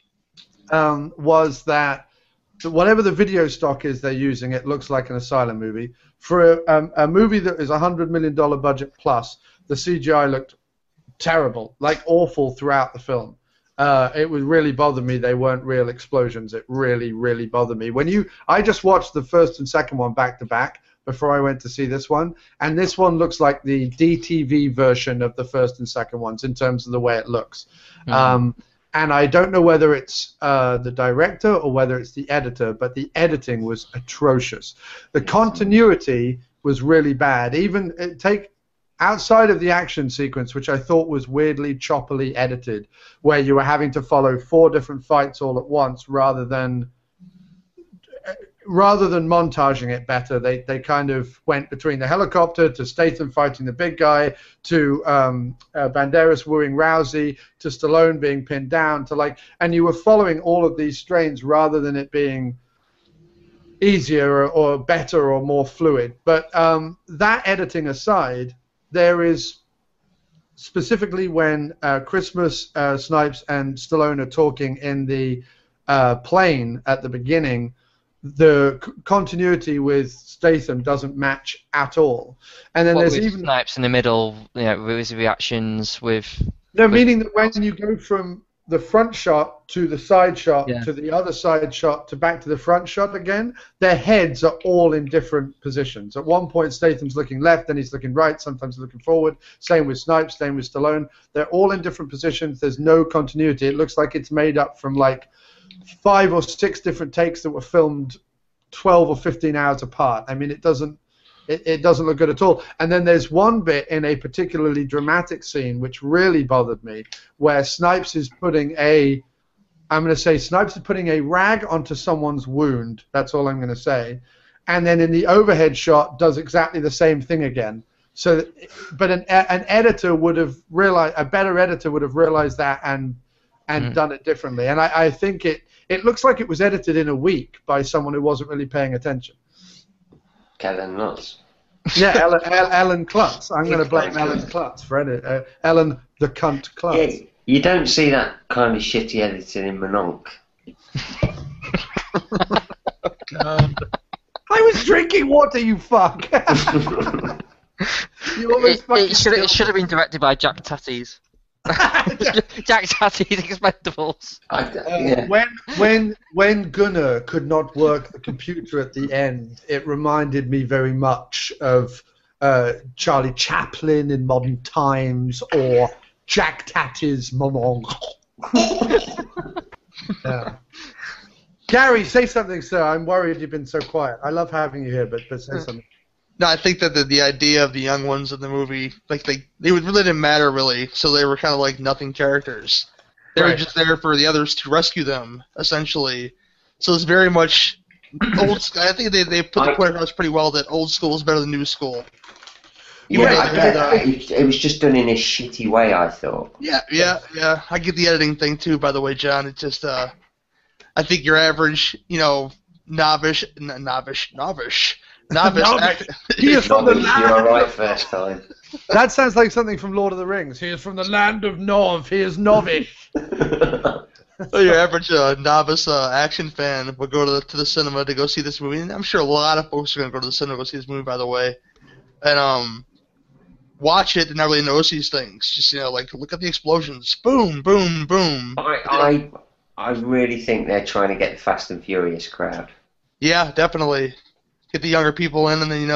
was that whatever the video stock is they're using, it looks like an asylum movie. For a movie that is $100 million budget plus, the CGI looked terrible, like awful throughout the film. It would really bother me they weren't real explosions. It really, really bothered me. I just watched the first and second one back to back before I went to see this one, and this one looks like the DTV version of the first and second ones in terms of the way it looks. Mm-hmm. And I don't know whether it's the director or whether it's the editor, but the editing was atrocious. The continuity was really bad. Even outside of the action sequence, which I thought was weirdly choppily edited, where you were having to follow 4 different fights all at once rather than montaging it better, they kind of went between the helicopter to Statham fighting the big guy to Banderas wooing Rousey to Stallone being pinned down to and you were following all of these strains rather than it being easier or better or more fluid. But that editing aside, there is specifically when Christmas, Snipes, and Stallone are talking in the plane at the beginning, the continuity with Statham doesn't match at all. And then What there's with even Snipes in the middle, with his reactions, with no, meaning that when you go from the front shot to the side shot Yeah. to the other side shot to back to the front shot again, their heads are all in different positions. At one point, Statham's looking left, then he's looking right, sometimes looking forward. Same with Snipes, same with Stallone. They're all in different positions. There's no continuity. It looks like it's made up from like 5 or 6 different takes that were filmed 12 or 15 hours apart. I mean, it doesn't look good at all. And then there's one bit in a particularly dramatic scene which really bothered me, where Snipes is putting a rag onto someone's wound. That's all I'm going to say. And then in the overhead shot does exactly the same thing again. So, but an editor would have realized, a better editor would have realized that and done it differently. And I think it looks like it was edited in a week by someone who wasn't really paying attention. Kevin Nuts. Yeah, Ellen Klutz. I'm going to blame Ellen Klutz for edit. Ellen the cunt Klutz. Yeah, you don't see that kind of shitty editing in Mononk. I was drinking water, you fuck. You always fucking it should have been directed by Jack Tatties. Jack Tatties Expendables. When Gunnar could not work the computer at the end, it reminded me very much of Charlie Chaplin in Modern Times or Jack Tatties Mononk. Yeah. Gary, say something, sir. I'm worried you've been so quiet. I love having you here, but say something. No, I think that the idea of the young ones in the movie, like they really didn't matter really, so they were kind of like nothing characters. They were just there for the others to rescue them, essentially. So it's very much old school. I think they put the point across pretty well that old school is better than new school. It was just done in a shitty way, I thought. Yeah. I get the editing thing too, by the way, John. It's just, I think your average, novice. He is from the You land. were right first time. That sounds like something from Lord of the Rings. He is from the land of Nov. He is novice. So your average novice action fan would go to the cinema to go see this movie, and I'm sure a lot of folks are going to go to the cinema to go see this movie, by the way, and watch it and not really notice these things. Just like look at the explosions, boom, boom, boom. I really think they're trying to get the Fast and Furious crowd. Yeah, definitely. Get the younger people in, and then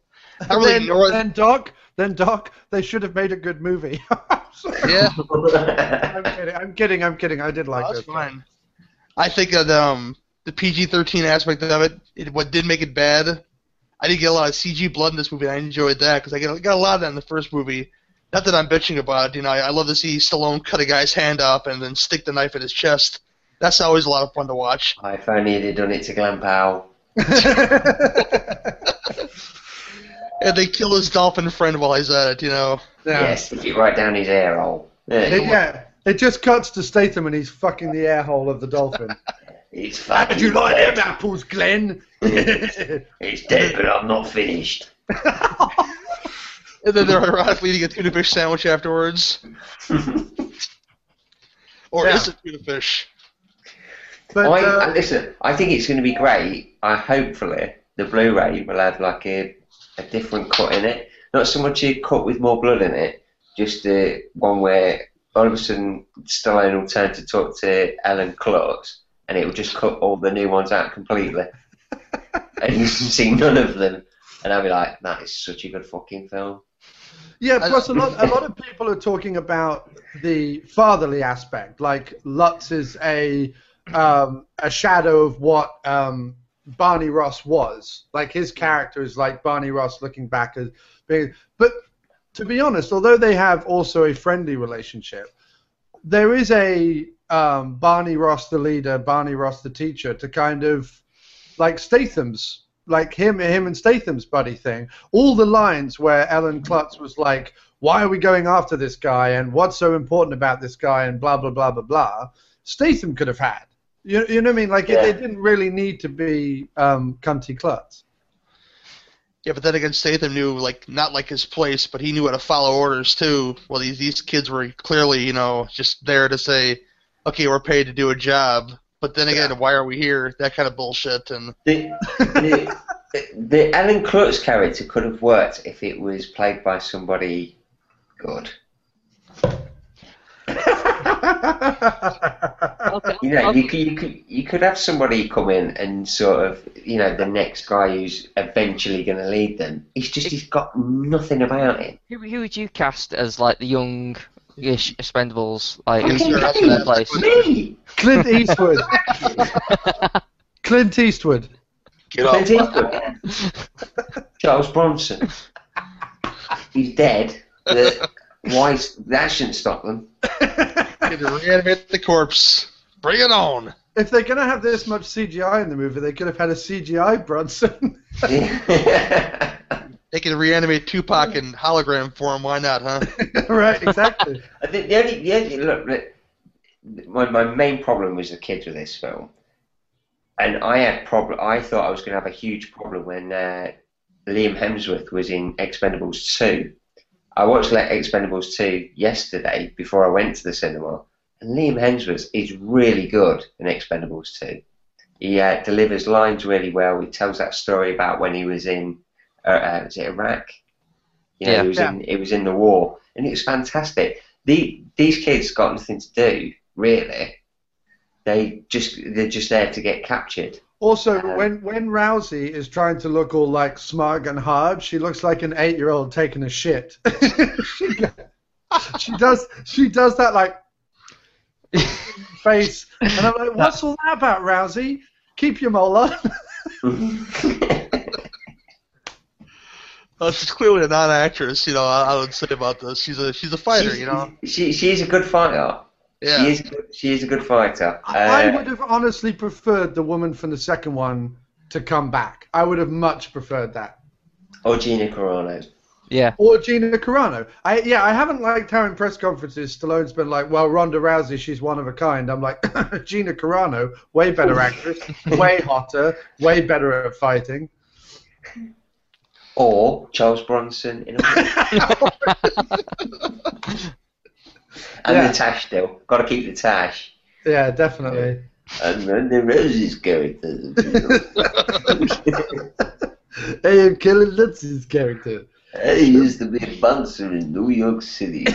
Then Doc, they should have made a good movie. Yeah. I'm kidding. I did like That's this. fine. I think that the PG-13 aspect of it, what did make it bad, I did get a lot of CG blood in this movie, and I enjoyed that, because I got a lot of that in the first movie. Not that I'm bitching about it, I love to see Stallone cut a guy's hand up and then stick the knife in his chest. That's always a lot of fun to watch. If only they'd done it to Glen Powell. And they kill his dolphin friend while he's at it, Yeah. Yeah, stick it right down his ear hole. It just cuts to Statham and he's fucking the air hole of the dolphin. It's How fucking did you like dead. them apples, Glenn? It's dead, but I'm not finished. And then they're ironically eating a tuna fish sandwich afterwards. Or is it tuna fish? But, listen, I think it's going to be great. Hopefully the Blu-ray will have like a different cut in it. Not so much a cut with more blood in it, just one where all of a sudden Stallone will turn to talk to Ellen Klutz, and it will just cut all the new ones out completely. And you can see none of them. And I'll be like, that is such a good fucking film. yeah, plus a lot of people are talking about the fatherly aspect. Like Lutz is a shadow of what Barney Ross was. Like his character is like Barney Ross looking back as being. But to be honest, although they have also a friendly relationship, there is a Barney Ross the leader, Barney Ross the teacher, to kind of like Statham's, like him and Statham's buddy thing. All the lines where Ellen Klutz was like, "Why are we going after this guy?" and "What's so important about this guy?" and blah blah blah blah blah. Statham could have had. You know what I mean? Like, Yeah. they didn't really need to be cunty kluts. Yeah, but then again, Statham knew, like, not like his place, but he knew how to follow orders too. Well, these kids were clearly, you know, just there to say, okay, we're paid to do a job. But then again, why are we here? That kind of bullshit. And The Alan Klutz character could have worked if it was played by somebody good. You know, you could have somebody come in and sort of, you know, the next guy who's eventually going to lead them. He's got nothing about him. Who would you cast as like the young-ish Expendables? Like, who's Okay, your cast in their place? Me! Clint Eastwood. Clint Eastwood. get off. Clint Eastwood. Charles Bronson. He's dead. That shouldn't stop them. Get to reanimate the corpse. Bring it on. If they're going to have this much CGI in the movie, they could have had a CGI Bronson. They can reanimate Tupac in hologram form. Why not, huh? Right, exactly. I think the only look, my main problem was the kids with this film, and I thought I was going to have a huge problem when Liam Hemsworth was in Expendables 2. I watched Expendables 2 yesterday before I went to the cinema, and Liam Hemsworth is really good in Expendables 2. He delivers lines really well. He tells that story about when he was in, was it Iraq? You know, Yeah. He was in the war, and it was fantastic. These kids got nothing to do, really. They're just there to get captured. Also, when Rousey is trying to look all like smug and hard, she looks like an 8-year-old taking a shit. she does that like face, and I'm like, what's all that about, Rousey? Keep your mole on. Well, she's clearly a non-actress. You know, I would say about this. She's a fighter. You know. She's a good fighter. Yeah. She is a good fighter. I would have honestly preferred the woman from the second one to come back. I would have much preferred that. Or Gina Carano. Yeah. Or Gina Carano. I haven't liked how in press conferences Stallone's been like, well, Ronda Rousey, she's one of a kind. I'm like, Gina Carano, way better actress, way hotter, way better at fighting. Or Charles Bronson in a And the tash still. Got to keep the tash. Yeah, definitely. And Ronda Rousey's character. I am Kelly Lutz's character. I used to be a bouncer in New York City.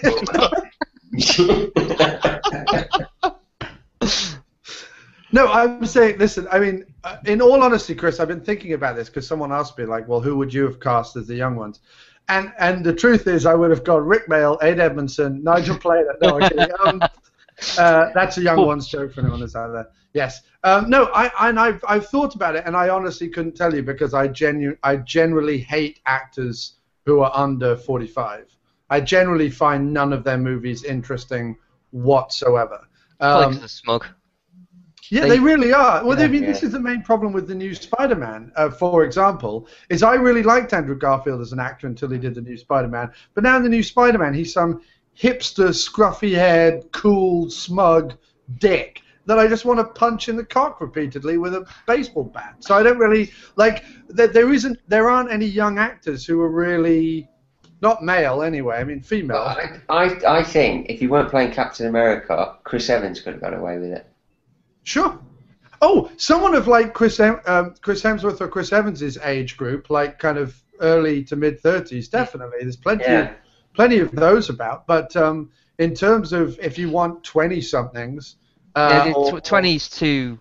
No, I'm saying, listen, I mean, in all honesty, Chris, I've been thinking about this because someone asked me, like, well, who would you have cast as the young ones? And the truth is, I would have gone Rick Mayall, Ade Edmondson, Nigel Plater. No, I'm kidding. That's a young ones joke for anyone that's out there. Yes. No, I've thought about it, and I honestly couldn't tell you because I generally hate actors who are under 45. I generally find none of their movies interesting whatsoever. Probably 'cause they're smug. Yeah, they really are. Well, Yeah, I mean, this is the main problem with the new Spider-Man, for example, is I really liked Andrew Garfield as an actor until he did the new Spider-Man. But now in the new Spider-Man, he's some hipster, scruffy-haired, cool, smug dick that I just want to punch in the cock repeatedly with a baseball bat. So I don't really, like, there aren't any young actors who are really, not male anyway, I mean female. I think if you weren't playing Captain America, Chris Evans could have got away with it. Sure. Oh, someone of like Chris Hemsworth or Chris Evans' age group, like kind of early to mid 30s, definitely. There's plenty of those about. But in terms of if you want 20-somethings, Yeah, 20's too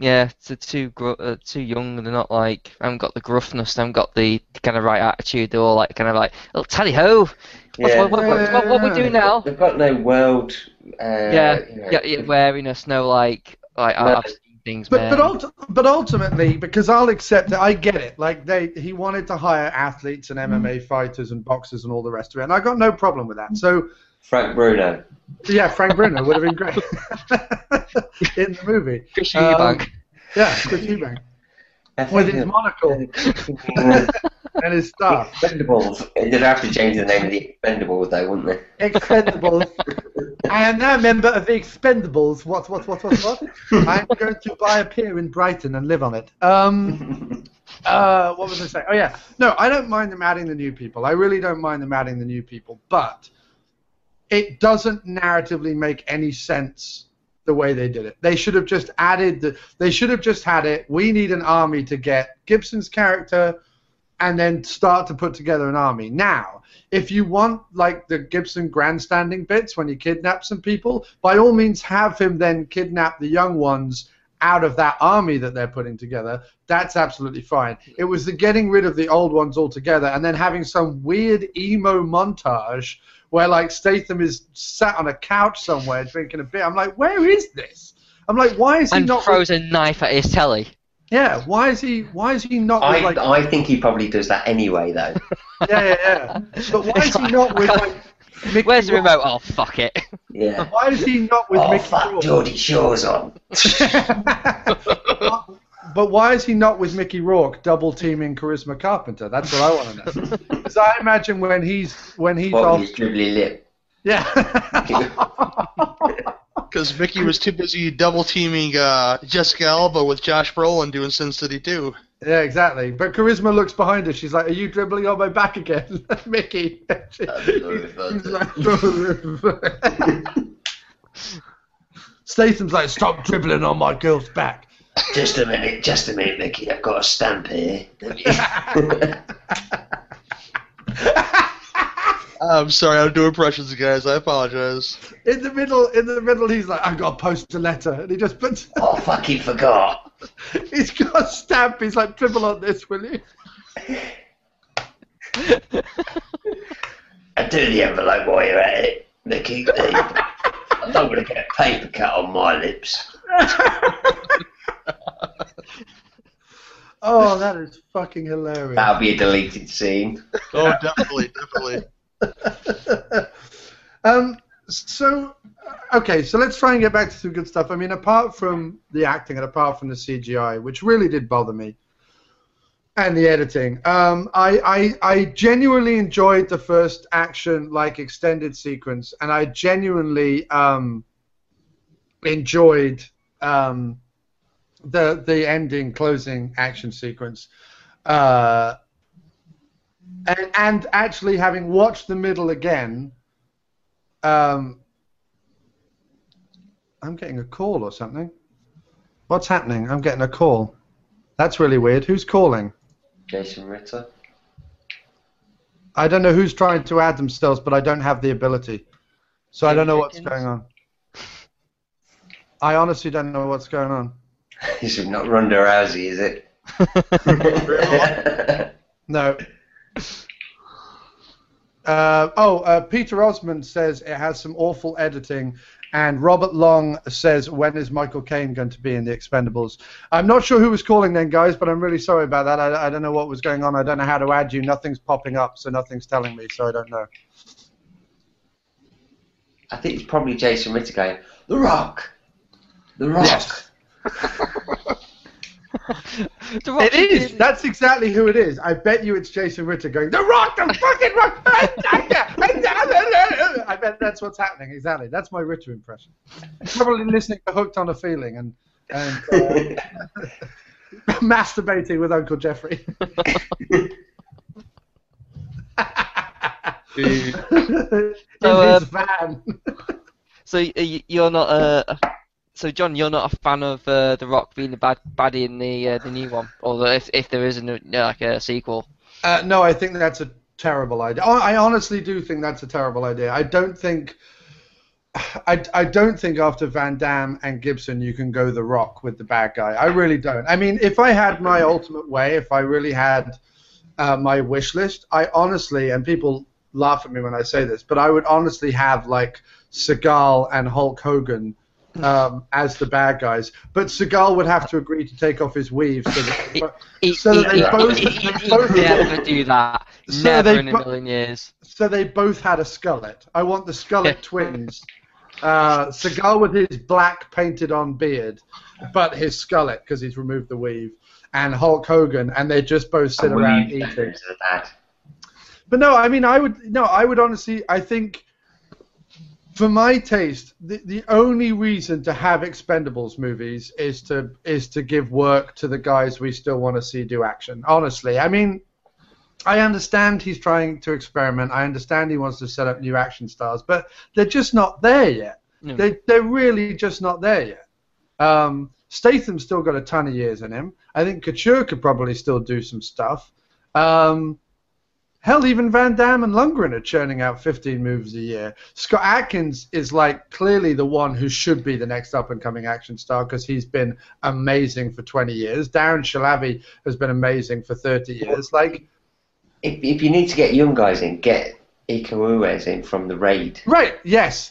young. They're not like, haven't got the gruffness, they haven't got the kind of right attitude. They're all like kind of like, oh, tally ho, what we do now? They've got no world. Wariness, no like I've seen things, man. but ultimately, because I'll accept it, I get it. Like he wanted to hire athletes and MMA fighters and boxers and all the rest of it, and I got no problem with that. So Frank Bruno. Yeah, Frank Bruno would have been great in the movie. Chris Eubank. Yeah, Chris Eubank. with his monocle and his staff. Expendables. They'd have to change the name of the Expendables, though, wouldn't they? Expendables. I am now a member of the Expendables. What? I'm going to buy a pier in Brighton and live on it. What was I saying? Oh, yeah. No, I don't mind them adding the new people. I really don't mind them adding the new people. But it doesn't narratively make any sense the way they did it. They should have just added they should have just had it. We need an army to get Gibson's character and then start to put together an army. Now, if you want like the Gibson grandstanding bits when he kidnaps some people, by all means have him then kidnap the young ones out of that army that they're putting together. That's absolutely fine. It was the getting rid of the old ones altogether and then having some weird emo montage where like Statham is sat on a couch somewhere drinking a beer. I'm like, where is this? I'm like, why is he and not throws a knife at his telly. Yeah, why is he not with, like... I think he probably does that anyway, though. Yeah. But why is he not with like Mickey Where's the Rourke? remote? Oh, fuck it. Yeah. Why is he not with Mickey fuck, Rourke? Geordie Shore's on. But why is he not with Mickey Rourke double teaming Charisma Carpenter? That's what I want to know. Because I imagine when he's off, His dribbly lip. yeah. Because Mickey was too busy double teaming Jessica Alba with Josh Brolin doing Sin City 2. Yeah, exactly. But Charisma looks behind her. She's like, "Are you dribbling on my back again, Mickey?" He's like, Statham's like, "Stop dribbling on my girl's back." Just a minute, Mickey. I've got a stamp here. I'm sorry, I don't do impressions, guys. I apologize. In the middle, he's like, "I've got to post a letter," and he just puts. Oh, fucking forgot. He's got a stamp. He's like, "Dribble on this, will you?" And do the envelope while you're at it, Mickey. I don't want to get a paper cut on my lips. Oh, that is fucking hilarious. That'll be a deleted scene. Oh, definitely. So, okay, so let's try and get back to some good stuff. I mean, apart from the acting and apart from the CGI, which really did bother me, and the editing, I genuinely enjoyed the first action, like, extended sequence, and I genuinely enjoyed the ending, closing action sequence. And actually, having watched the middle again, I'm getting a call or something. What's happening? I'm getting a call. That's really weird. Who's calling? Jason Ritter. I don't know who's trying to add themselves, but I don't have the ability. So I don't know what's going on. I honestly don't know what's going on. This is not Ronda Rousey, is it? No. Peter Osmond says it has some awful editing, and Robert Long says, when is Michael Caine going to be in The Expendables? I'm not sure who was calling then, guys, but I'm really sorry about that. I don't know what was going on. I don't know how to add you. Nothing's popping up, so nothing's telling me, so I don't know. I think it's probably Jason Ritter going, The Rock! The Rock! Yes. It is. That's exactly who it is. I bet you it's Jason Ritter going, The Rock, the fucking Rock! I bet that's what's happening. Exactly. That's my Ritter impression. Probably listening to Hooked on a Feeling and masturbating with Uncle Jeffrey. In his van. So you're not So John, you're not a fan of The Rock being the baddie in the new one, or if there is a sequel? No, I think that's a terrible idea. I honestly do think that's a terrible idea. I don't think after Van Damme and Gibson you can go The Rock with the bad guy. I really don't. I mean, if I had my ultimate way, if I really had my wish list, I honestly, and people laugh at me when I say this, but I would honestly have like Seagal and Hulk Hogan as the bad guys, but Seagal would have to agree to take off his weave so that they both never do that. Never in a million years. So they both had a skullet. I want the skullet twins. Seagal with his black painted on beard, but his skullet because he's removed the weave, and Hulk Hogan, and they just both sit around eating. That. But no, I mean, I would honestly, I think, for my taste, the only reason to have Expendables movies is to give work to the guys we still want to see do action. Honestly, I mean, I understand he's trying to experiment. I understand he wants to set up new action stars, but they're just not there yet. No. They're really just not there yet. Statham's still got a ton of years in him. I think Couture could probably still do some stuff. Hell, even Van Damme and Lundgren are churning out 15 movies a year. Scott Adkins is like clearly the one who should be the next up-and-coming action star because he's been amazing for 20 years. Darren Shalavi has been amazing for 30 years. Like, if you need to get young guys in, get Iko Uwais in from The Raid. Right. Yes.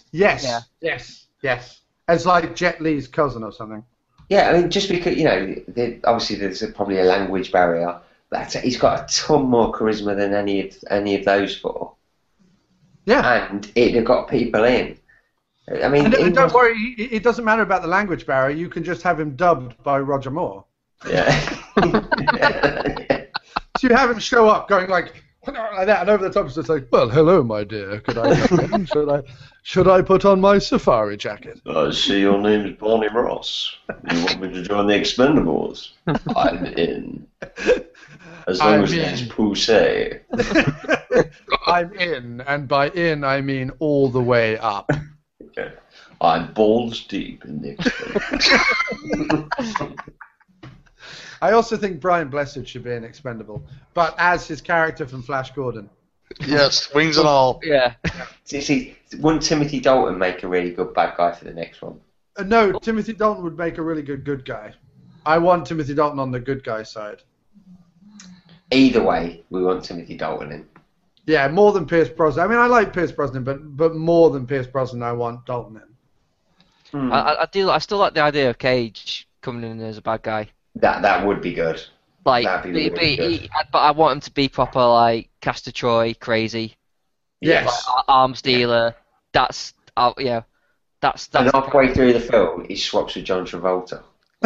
As like Jet Li's cousin or something. Yeah, I mean, just because, you know, obviously there's probably a language barrier. He's got a ton more charisma than any of those four. Yeah. And it'd got people in. I mean, and don't worry, it doesn't matter about the language barrier. You can just have him dubbed by Roger Moore. Yeah. So you have him show up going like that, and over the top it's like, well, hello, my dear. Could I come in? Should I put on my safari jacket? I see your name is Barney Ross. You want me to join the Expendables? I'm in. As long as it's poussé. I'm in, and by in I mean all the way up. Okay. I'm balls deep in the Expendables. I also think Brian Blessed should be an Expendable, but as his character from Flash Gordon. Yes, wings and all. Yeah. See, wouldn't Timothy Dalton make a really good bad guy for the next one? No, Timothy Dalton would make a really good guy. I want Timothy Dalton on the good guy side. Either way, we want Timothy Dalton in. Yeah, more than Pierce Brosnan. I mean, I like Pierce Brosnan, but more than Pierce Brosnan, I want Dalton in. I still like the idea of Cage coming in as a bad guy. That would be good. Like, That'd be really good. But I want him to be proper, like, Castor Troy, crazy. Yes. Like, arms dealer. That's. And halfway through the film, he swaps with John Travolta.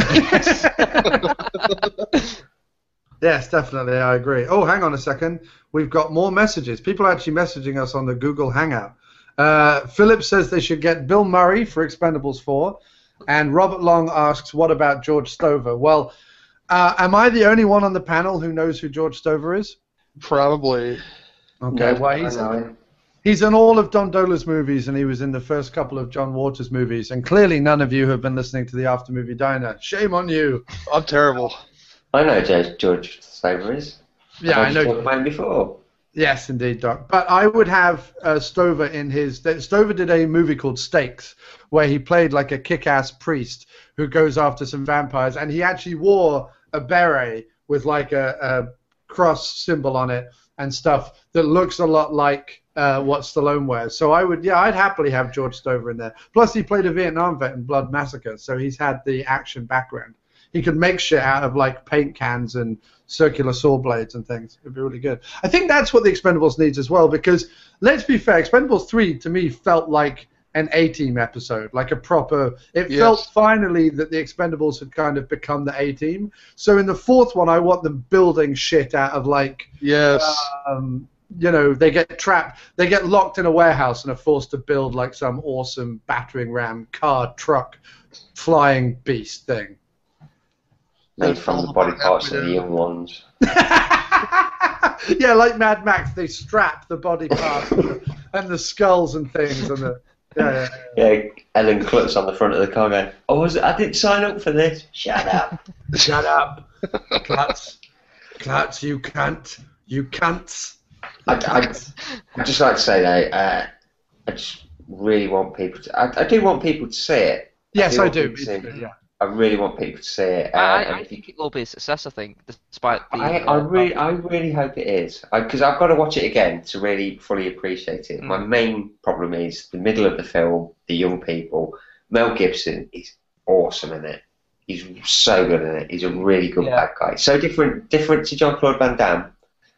Yes, definitely, I agree. Oh, hang on a second. We've got more messages. People are actually messaging us on the Google Hangout. Philip says they should get Bill Murray for Expendables 4. And Robert Long asks, what about George Stover? Well, am I the only one on the panel who knows who George Stover is? Probably. Okay, well, he's in all of Don Dola's movies, and he was in the first couple of John Waters movies. And clearly none of you have been listening to the After Movie Diner. Shame on you. I'm terrible. I know George Stover is. Yeah, I know. Talked about him before. Yes, indeed, Doc. But I would have Stover in his... Stover did a movie called Stakes, where he played like a kick-ass priest who goes after some vampires, and he actually wore a beret with like a cross symbol on it and stuff that looks a lot like what Stallone wears. So I'd happily have George Stover in there. Plus, he played a Vietnam vet in Blood Massacre, so he's had the action background. He could make shit out of like paint cans and circular saw blades and things. It'd be really good. I think that's what the Expendables needs as well, because let's be fair, Expendables 3 to me felt like an A-Team episode, like a proper... It felt finally that the Expendables had kind of become the A-Team. So in the fourth one, I want them building shit out of like... Yes. You know, they get trapped, they get locked in a warehouse and are forced to build like some awesome battering ram, car, truck, flying beast thing. Made from the body parts of the young ones. Yeah, like Mad Max, they strap the body parts and the skulls and things. And yeah, Ellen Klutz on the front of the car going, I didn't sign up for this. Shut up. Shut up. Klutz, you can't. You can't. I'd just like to say, though, I just really want people to... I do want people to see it. Yes, I do. I really want people to see it. I think it will be a success, I think, despite the... I really hope it is. Because I've got to watch it again to really fully appreciate it. My main problem is the middle of the film, the young people. Mel Gibson is awesome in it. He's so good in it. He's a really good bad guy. So different to Jean-Claude Van Damme.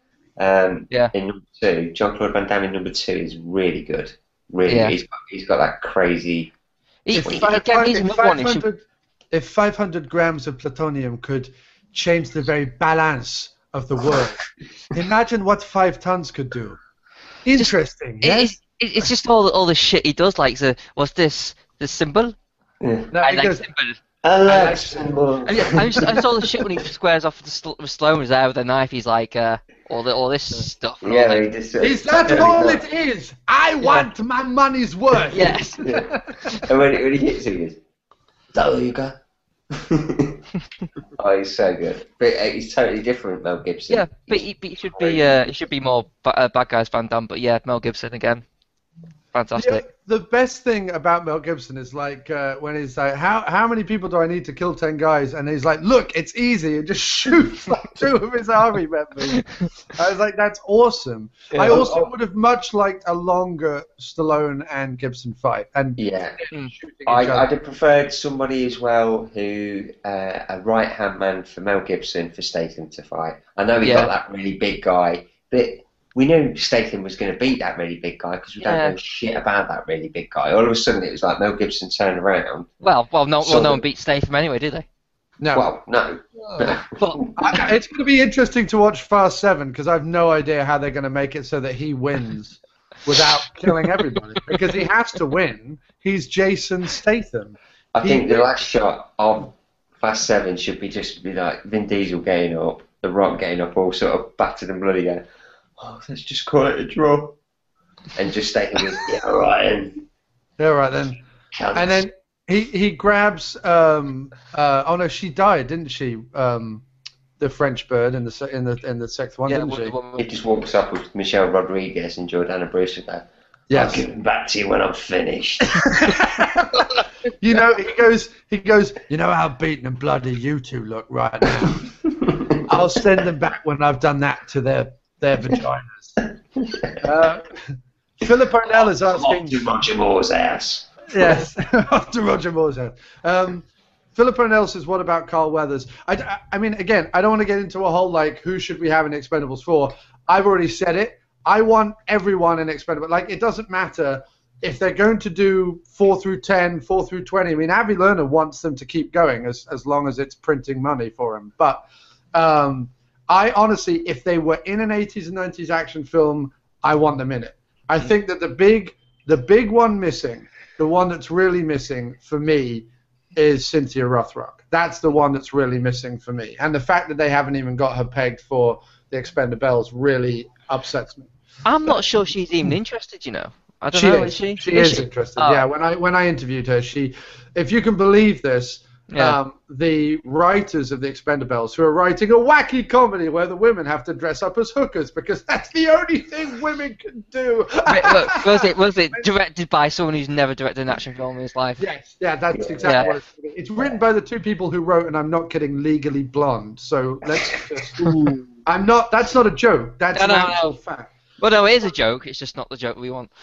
In number 2, Jean-Claude Van Damme in number 2 is really good. Really, he's got that crazy... If 500 grams of plutonium could changed the very balance of the world. Imagine what 5 tons could do. Interesting, yes? It's just all the shit he does, like what's this? The symbol? Yeah. No, I he like goes, symbol. Alexa. I just all the shit when he squares off with Stallone there with a knife. He's like all this stuff. And all Yeah, that. he just. is that all it is? I want my money's worth. Yes. Yeah. And when he hits him, he goes, "There you go." Oh, he's so good. But he's totally different, Mel Gibson. Yeah, but he should be more bad guys Van Damme. But yeah, Mel Gibson again, fantastic. Yeah, the best thing about Mel Gibson is like when he's like, how many people do I need to kill 10 guys? And he's like, look, it's easy, and just shoots like 2 of his army members. I was like, that's awesome. Yeah, I also would have much liked a longer Stallone and Gibson fight. And Yeah. shooting each I'd other. have preferred somebody as well who a right-hand man for Mel Gibson for Statham to fight. I know he got that really big guy, but we knew Statham was going to beat that really big guy because we don't know shit about that really big guy. All of a sudden, it was like Mel Gibson turned around. No one beat Statham anyway, did they? No. Well, no. But It's going to be interesting to watch Fast 7 because I've no idea how they're going to make it so that he wins without killing everybody. Because he has to win. He's Jason Statham. I think the last shot of Fast 7 should be like Vin Diesel getting up, The Rock getting up, all sort of battered and bloody going, "Oh, let's just call it a draw." And just Statham goes, "Yeah, all right, then." Yeah, right then. Counts. And then he grabs. Oh no, she died, didn't she? The French bird in the sixth one, didn't she? He just walks up with Michelle Rodriguez and Jordana Brewster go, Yes. "I'll give him back to you when I'm finished." You know, he goes. You know how beaten and bloody you two look right now. I'll send them back when I've done that to their vaginas. Philip O'Neill is asking. Off to Roger Moore's ass. Yes, after Roger Moore's house. Philip O'Neill says, what about Carl Weathers? I mean, again, I don't want to get into a whole, like, who should we have in Expendables 4? I've already said it. I want everyone in Expendables. Like, it doesn't matter if they're going to do 4 through 10, 4 through 20. I mean, Avi Lerner wants them to keep going as long as it's printing money for him. But I honestly, if they were in an 80s and 90s action film, I want them in it. I think that the big one missing, the one that's really missing for me, is Cynthia Rothrock. That's the one that's really missing for me. And the fact that they haven't even got her pegged for the Expendables really upsets me. I'm not sure she's even interested, you know. I don't She know, is. is she? She is interested. Oh. Yeah, when I interviewed her, if you can believe this, the writers of the Expendables who are writing a wacky comedy where the women have to dress up as hookers because that's the only thing women can do. Look, was it directed by someone who's never directed an action film in his life? Yes, yeah, that's exactly what it's written by the 2 people who wrote, and I'm not kidding, Legally Blonde. So let's just. That's not a joke. That's an actual fact. Well, no, it is a joke. It's just not the joke we want.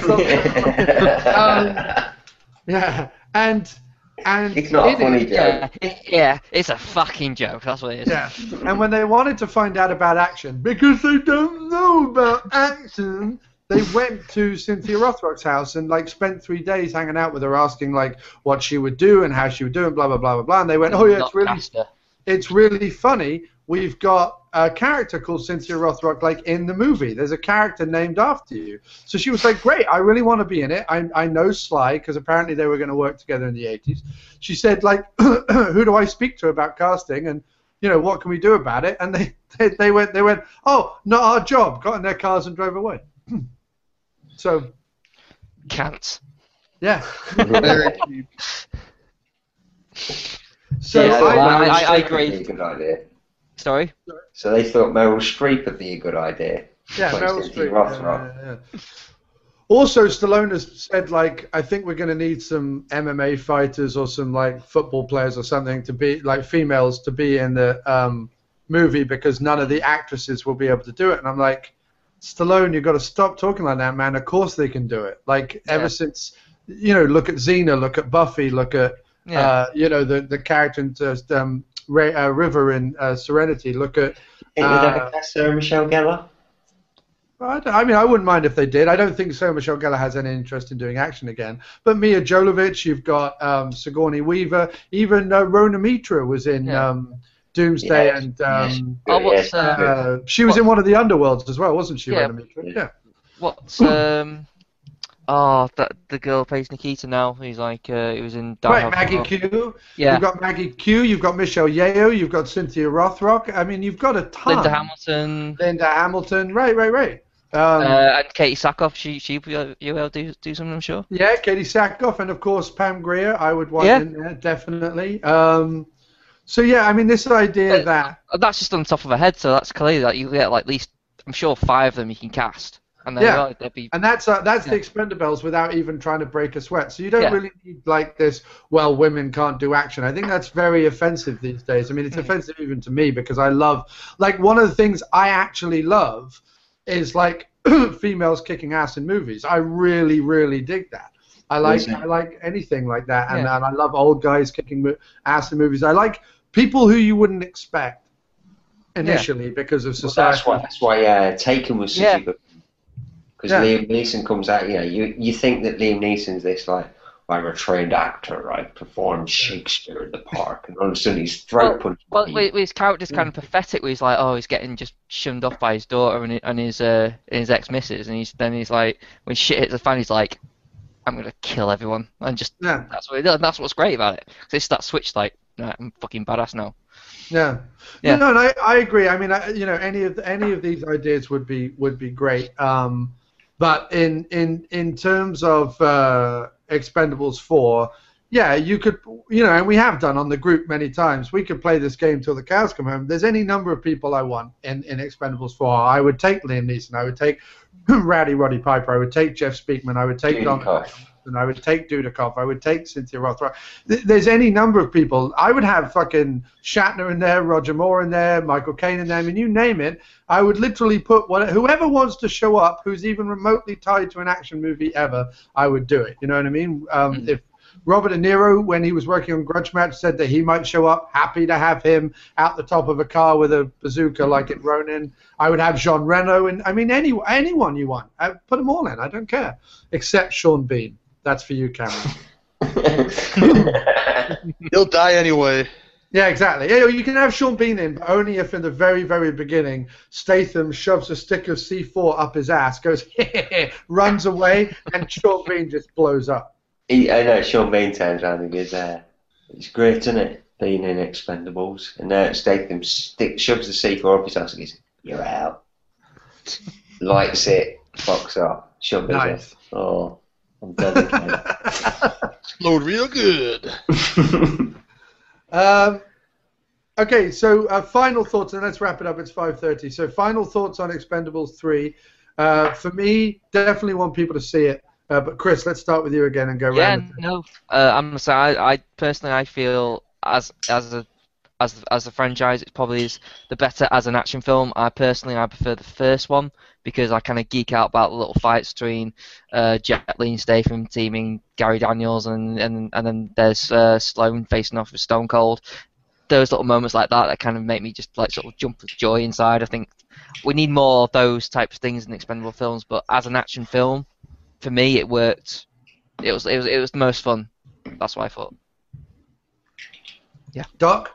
Yeah, and It's not a funny joke. It's a fucking joke. That's what it is. Yeah, and when they wanted to find out about action, because they don't know about action, they went to Cynthia Rothrock's house and like spent 3 days hanging out with her, asking like what she would do and how she would do and blah blah blah blah blah. And they went, "Oh yeah, it's really funny. We've got a character called Cynthia Rothrock, like in the movie. There's a character named after you." So she was like, "Great, I really want to be in it. I know Sly because apparently they were going to work together in the 80s." She said, "Like, who do I speak to about casting? And you know, what can we do about it?" And they went, "Oh, not our job." Got in their cars and drove away. So. Can't. Yeah. Very cheap. So Yeah, I Meryl Streep agree. would be a good idea. Sorry? So they thought Meryl Streep would be a good idea. Yeah, Like Meryl Cynthia Streep. Rothrock. Yeah. Also, Stallone has said, like, I think we're going to need some MMA fighters or some, like, football players or something to be, like, females to be in the movie because none of the actresses will be able to do it. And I'm like, Stallone, you've got to stop talking like that, man. Of course they can do it. Like, ever since, you know, look at Xena, look at Buffy, look at, you know, the character in River in Serenity, look at... Think they'd ever cast Sarah Michelle Gellar? I mean, I wouldn't mind if they did. I don't think Sarah Michelle Gellar has any interest in doing action again. But Mia Jovovich, you've got Sigourney Weaver, even Rona Mitra was in Doomsday Yes, and she was in one of the Underworlds as well, wasn't she? Yeah. Yeah. What's the girl who plays Nikita now? Who's like he was in Die Right, Hard Maggie 4. Q. Yeah. You've got Maggie Q. You've got Michelle Yeoh. You've got Cynthia Rothrock. I mean, you've got a ton. Linda Hamilton. Right. And Katie Sackhoff. You will do something, I'm sure. Yeah, Katie Sackhoff, and of course Pam Grier. I would want in there definitely. So yeah, I mean, this idea that that's just on top of her head, so that's clear that you get like at least, I'm sure, 5 of them you can cast. And then they'd be, and that's the Expendables without even trying to break a sweat. So you don't really need like this. Well, women can't do action. I think that's very offensive these days. I mean, it's offensive even to me because I love, like, one of the things I actually love is like females kicking ass in movies. I really, really dig that. I like anything like that, and I love old guys kicking ass in movies. I like people who you wouldn't expect initially because of society. That's why Taken was such a good. Because Liam Neeson comes out, you think that Liam Neeson's this, like, I'm a trained actor, I performed Shakespeare in the park, and all of a sudden he's throat punched. Well, his character's kind of pathetic, where he's like, he's getting just shunned off by his daughter and his ex-missus, and he's like, when shit hits the fan, he's like, I'm gonna kill everyone, and just that's what he does. And that's what's great about it. Because it's that switch, like, I'm fucking badass now. Yeah. No, and I agree. I mean, any of these ideas would be great. But in terms of Expendables 4, you could, and we have done on the group many times. We could play this game till the cows come home. There's any number of people I want in Expendables 4. I would take Liam Neeson. I would take Rowdy Roddy Piper. I would take Jeff Speakman. I would take Don Coughlin. I would take Dudikoff. I would take Cynthia Rothrock. There's any number of people. I would have fucking Shatner in there, Roger Moore in there, Michael Caine in there. I mean, you name it. I would literally put whoever wants to show up, who's even remotely tied to an action movie ever, I would do it. You know what I mean? If Robert De Niro, when he was working on Grudge Match, said that he might show up, happy to have him out the top of a car with a bazooka like in Ronin. I would have Jean Reno, and I mean anyone you want. Put them all in. I don't care, except Sean Bean. That's for you, Cameron. He'll die anyway. Yeah, exactly. Yeah, you can have Sean Bean in, but only if in the very, very beginning Statham shoves a stick of C4 up his ass, goes, runs away, and Sean Bean just blows up. I know, Sean Bean turns around and goes, it's great, isn't it, being in Expendables? And Statham shoves the C4 up his ass and goes, you're out. Lights it, fucks up. Sean Bean's Nice. like, I'm done again. Explode real good. Okay, so final thoughts, and let's wrap it up. It's 5:30. So final thoughts on Expendables 3. For me, definitely want people to see it. But Chris, let's start with you again and go round. I'm sorry. I personally feel as a franchise, it probably is the better as an action film. I prefer the first one because I kind of geek out about the little fights between Jet Li and Statham teaming Gary Daniels, and then there's Stallone facing off with Stone Cold. Those little moments like that kind of make me just like sort of jump with joy inside. I think we need more of those types of things in expendable films. But as an action film, for me, it worked. It was the most fun. That's what I thought. Yeah. Doc?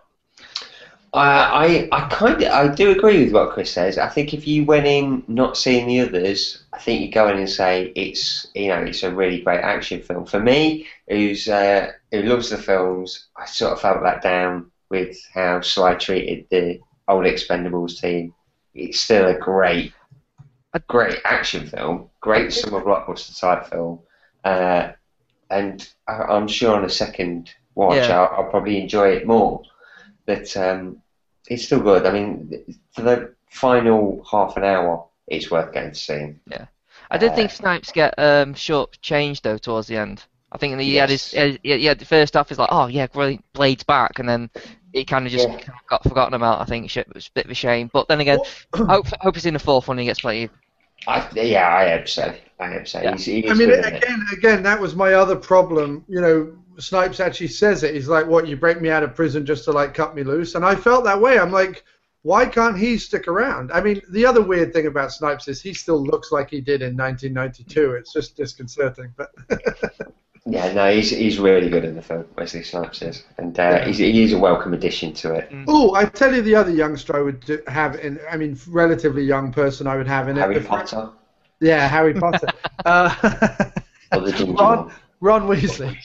I do agree with what Chris says. I think if you went in not seeing the others, I think you go in and say it's a really great action film. For me, who loves the films, I sort of felt that down with how Sly treated the old Expendables team. It's still a great action film, great summer blockbuster type film, and I'm sure on a second watch I'll probably enjoy it more. But it's still good. I mean, for the final half an hour, it's worth going to see. Yeah, I did think Snipes get short-changed though towards the end. I think he had the first half is like, oh yeah, brilliant, Blade's back, and then he kind of just got forgotten about. I think it was a bit of a shame. But then again, hope he's in the fourth one and he gets played. I hope so. Yeah. He's I mean, again, that was my other problem. Snipes actually says it. He's like, what, you break me out of prison just to, like, cut me loose? And I felt that way. I'm like, why can't he stick around? I mean, the other weird thing about Snipes is he still looks like he did in 1992. It's just disconcerting. But Yeah, no, he's really good in the film, Wesley Snipes is, and he's a welcome addition to it. Oh, I tell you, the other youngster I would have in. I mean, relatively young person I would have in it. Harry Potter. Yeah, Harry Potter. Or the ginger one. Ron Weasley.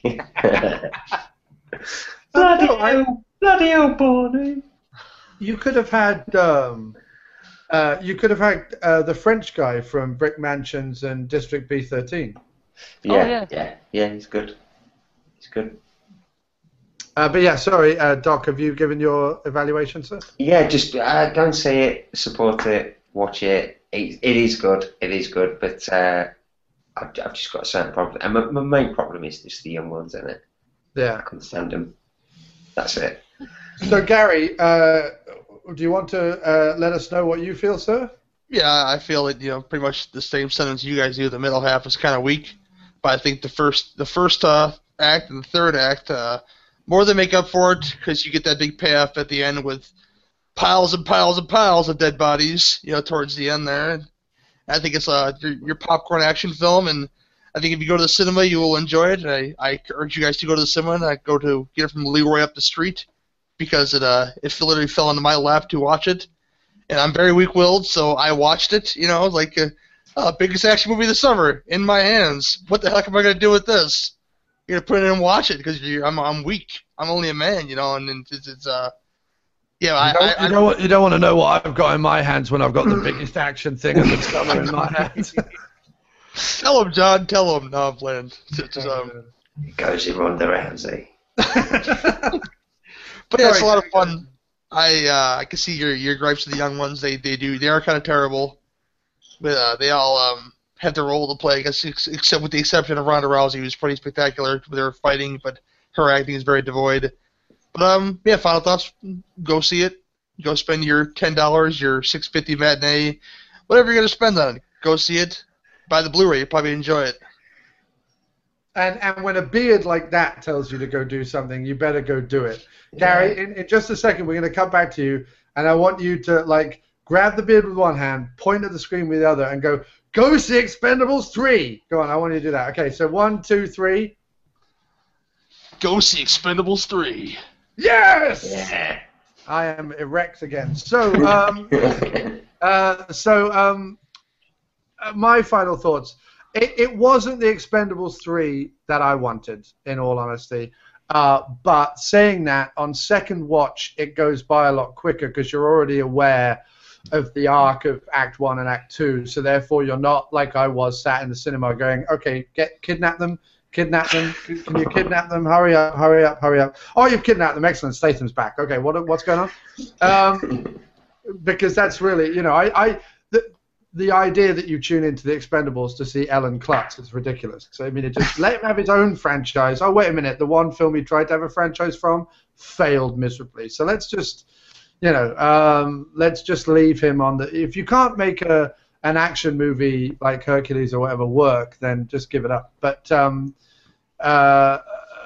Bloody hell, Barney. You could have had the French guy from Brick Mansions and District B13. Yeah, he's good. He's good. But yeah, sorry, Doc, have you given your evaluation, sir? Yeah, just go and see it, support it, watch it. It is good. It is good, but I've just got a certain problem. And my main problem is just the young ones, isn't it? Yeah. I can't stand them. That's it. So, Gary, do you want to let us know what you feel, sir? Yeah, I feel it. Pretty much the same sentence you guys do. The middle half is kind of weak, but I think the first act and the third act more than make up for it, because you get that big payoff at the end with piles and piles and piles of dead bodies. Towards the end there. And I think it's your popcorn action film, and I think if you go to the cinema, you will enjoy it. And I urge you guys to go to the cinema and go to get it from Leroy up the street, because it literally fell into my lap to watch it. And I'm very weak-willed, so I watched it, like biggest action movie of the summer, in my hands. What the heck am I going to do with this? You're going to put it in and watch it, because I'm weak. I'm only a man, and it's yeah. You don't want to know what I've got in my hands when I've got the biggest action thing of the summer in my hands. Tell him, John. Tell him. No, I'm playing. It goes in Ronda Rousey. But yeah, it's a lot of fun. I can see your gripes with the young ones. They are kind of terrible, but they all have their role to play. I guess except with the exception of Ronda Rousey, who's pretty spectacular with her fighting, but her acting is very devoid. But yeah, final thoughts. Go see it. Go spend your $10, your $6.50 matinee, whatever you're gonna spend on it. Go see it. Buy the Blu-ray. You'll probably enjoy it. And when a beard like that tells you to go do something, you better go do it. Gary, in just a second, we're going to come back to you, and I want you to, grab the beard with one hand, point at the screen with the other, and go see Expendables 3. Go on, I want you to do that. Okay, so 1, 2, 3. Go see Expendables 3. Yes! Yeah. I am erect again. So, my final thoughts. It wasn't the Expendables 3 that I wanted, in all honesty. But saying that, on second watch, it goes by a lot quicker because you're already aware of the arc of Act 1 and Act 2. So therefore, you're not like I was sat in the cinema going, okay, kidnap them. Can you kidnap them? Hurry up. Oh, you've kidnapped them. Excellent. Statham's back. Okay, what's going on? Because that's really, the idea that you tune into the Expendables to see Ellen Klutz is ridiculous. So, I mean, it just let him have his own franchise. Oh, wait a minute. The one film he tried to have a franchise from failed miserably. So let's just, let's just leave him on the... If you can't make an action movie like Hercules or whatever work, then just give it up. But, that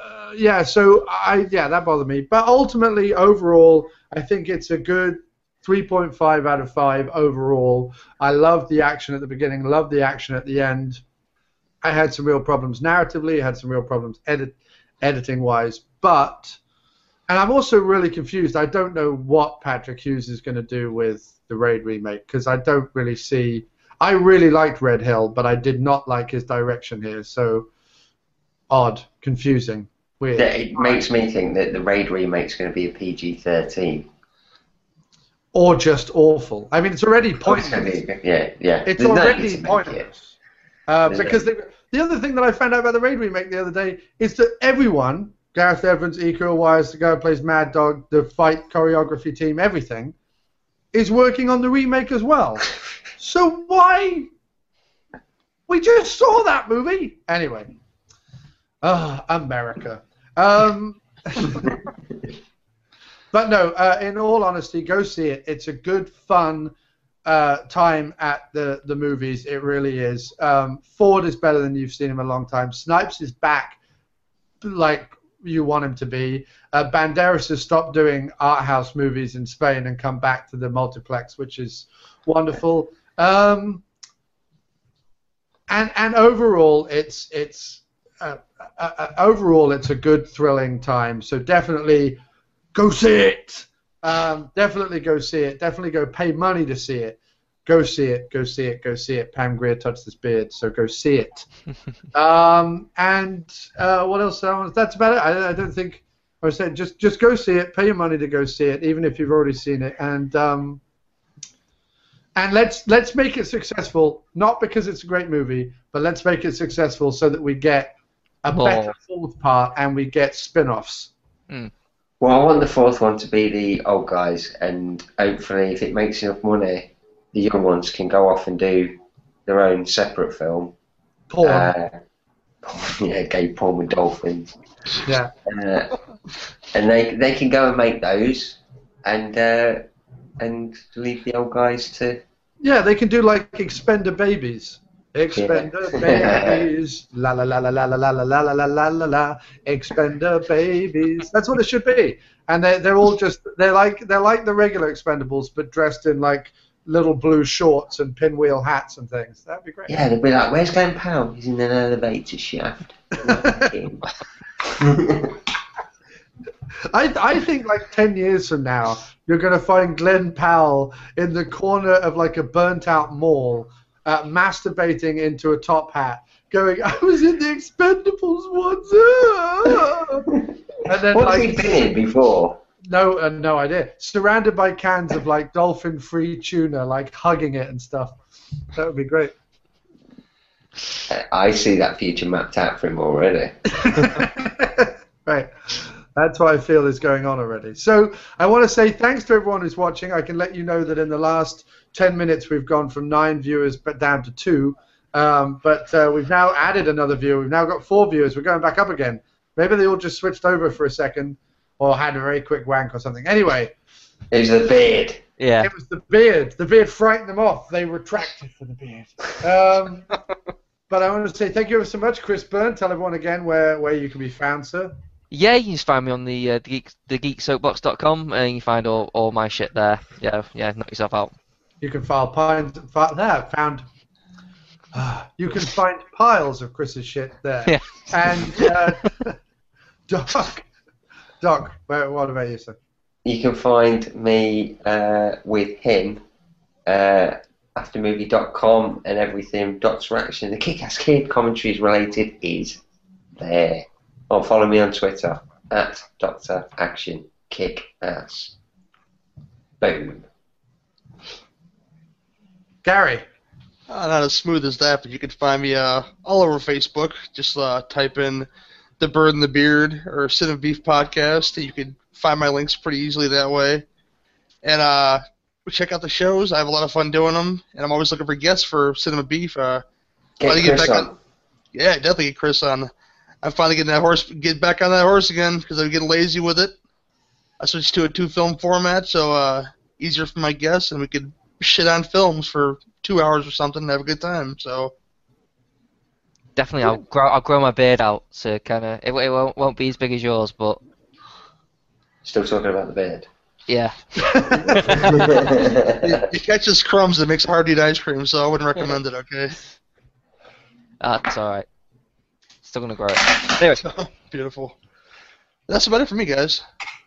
bothered me. But ultimately, overall, I think it's a good 3.5 out of 5 overall. I loved the action at the beginning, loved the action at the end. I had some real problems narratively, I had some real problems editing-wise, and I'm also really confused. I don't know what Patrick Hughes is going to do with the Raid remake, because I don't really see... I really liked Red Hill, but I did not like his direction here, so odd, confusing, weird. Yeah, it makes me think that the Raid remake's going to be a PG-13. Or just awful. I mean, it's already pointless. Yeah. It's already pointless. Because the other thing that I found out about the Raid remake the other day is that everyone, Gareth Evans, Iko Uwais, the guy who plays Mad Dog, the fight choreography team, everything, is working on the remake as well. So why? We just saw that movie. Anyway. America. But no, in all honesty, go see it. It's a good, fun time at the movies. It really is. Ford is better than you've seen him in a long time. Snipes is back like you want him to be. Banderas has stopped doing art house movies in Spain and come back to the multiplex, which is wonderful. And overall, it's overall, it's a good, thrilling time. So definitely go see it. Definitely go see it. Definitely go pay money to see it. Go see it. Go see it. Go see it. Pam Grier touched this beard, so go see it. And what else? That's about it. I don't think. I was saying just go see it. Pay your money to go see it, even if you've already seen it. And let's make it successful. Not because it's a great movie, but let's make it successful so that we get a better fourth part and we get spin-offs. Well, I want the fourth one to be the old guys, and hopefully, if it makes enough money, the young ones can go off and do their own separate film. Porn. Gay porn with dolphins. Yeah. And they can go and make those, and leave the old guys to. Yeah, they can do like Expender Babies. Expender Babies, la la la la la la la la la la la la la. Expender Babies. That's what it should be. And they're all just they're like the regular Expendables, but dressed in like little blue shorts and pinwheel hats and things. That'd be great. Yeah, they'd be like, "Where's Glenn Powell? He's in an elevator shaft." I think like 10 years from now, you're going to find Glenn Powell in the corner of like a burnt-out mall, masturbating into a top hat, going, "I was in the Expendables once." And then, What's he been in before? No idea. Surrounded by cans of like dolphin-free tuna, like hugging it and stuff. That would be great. I see that future mapped out for him already. Right. That's what I feel is going on already. So I want to say thanks to everyone who's watching. I can let you know that in the last 10 minutes we've gone from 9 viewers but down to 2. But we've now added another viewer. We've now got 4 viewers. We're going back up again. Maybe they all just switched over for a second or had a very quick wank or something. Anyway. It was the beard. Yeah. It was the beard. The beard frightened them off. They retracted for the beard. But I want to say thank you ever so much, Chris Byrne. Tell everyone again where you can be found, sir. Yeah, you can just find me on the geeksoapbox.com and you can find all my shit there. Yeah, knock yourself out. You can you can find piles of Chris's shit there. Yeah. And Doc, what about you, sir? You can find me with him, aftermovie.com, and everything. Dr. Action, the Kick-Ass Kid commentaries related is there. Or follow me on Twitter at Dr. Action Kick-Ass. Boom. Gary. Not as smooth as that, but you can find me all over Facebook. Just type in The Bird and the Beard or Cinema Beef Podcast. You can find my links pretty easily that way. And check out the shows. I have a lot of fun doing them, and I'm always looking for guests for Cinema Beef. Get Chris on. Yeah, definitely get Chris on. I'm finally get back on that horse again because I'm getting lazy with it. I switched to a 2-film format, so easier for my guests, and we could shit on films for 2 hours or something and have a good time. So definitely, I'll grow my beard out to kind of it won't be as big as yours, but still talking about the beard. Yeah. It catches crumbs that makes hard to eat ice cream, so I wouldn't recommend it. Okay. That's all right. Still gonna grow it. Anyway. Beautiful. That's about it for me, guys.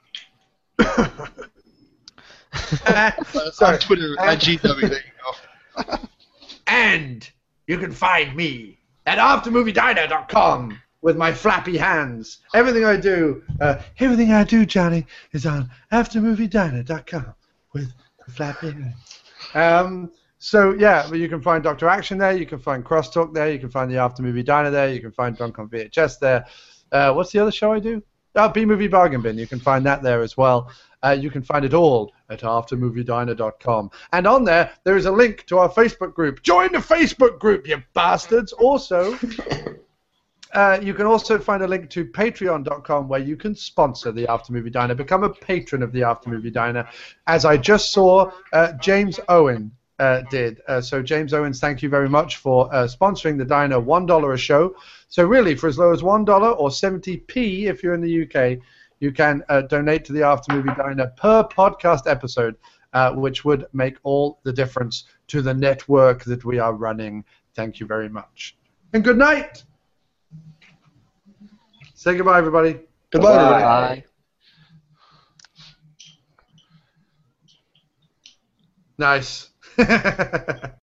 Sorry. On Twitter, IGW. There you go. And you can find me at aftermoviediner.com with my flappy hands. Everything I do, Johnny, is on aftermoviediner.com with the flappy hands. So yeah, you can find Dr. Action there, you can find Crosstalk there, you can find the After Movie Diner there, you can find Drunk on VHS there. What's the other show I do? B-Movie Bargain Bin. You can find that there as well. You can find it all at aftermoviediner.com. And on there is a link to our Facebook group. Join the Facebook group, you bastards! Also, you can also find a link to patreon.com where you can sponsor the After Movie Diner, become a patron of the After Movie Diner, as I just saw James Owen did. So James Owens, thank you very much for sponsoring the diner, $1 a show. So really, for as low as $1 or 70p if you're in the UK, you can donate to the After Movie Diner per podcast episode, which would make all the difference to the network that we are running. Thank you very much. And good night. Say goodbye, everybody. Goodbye, everybody. Bye. Nice.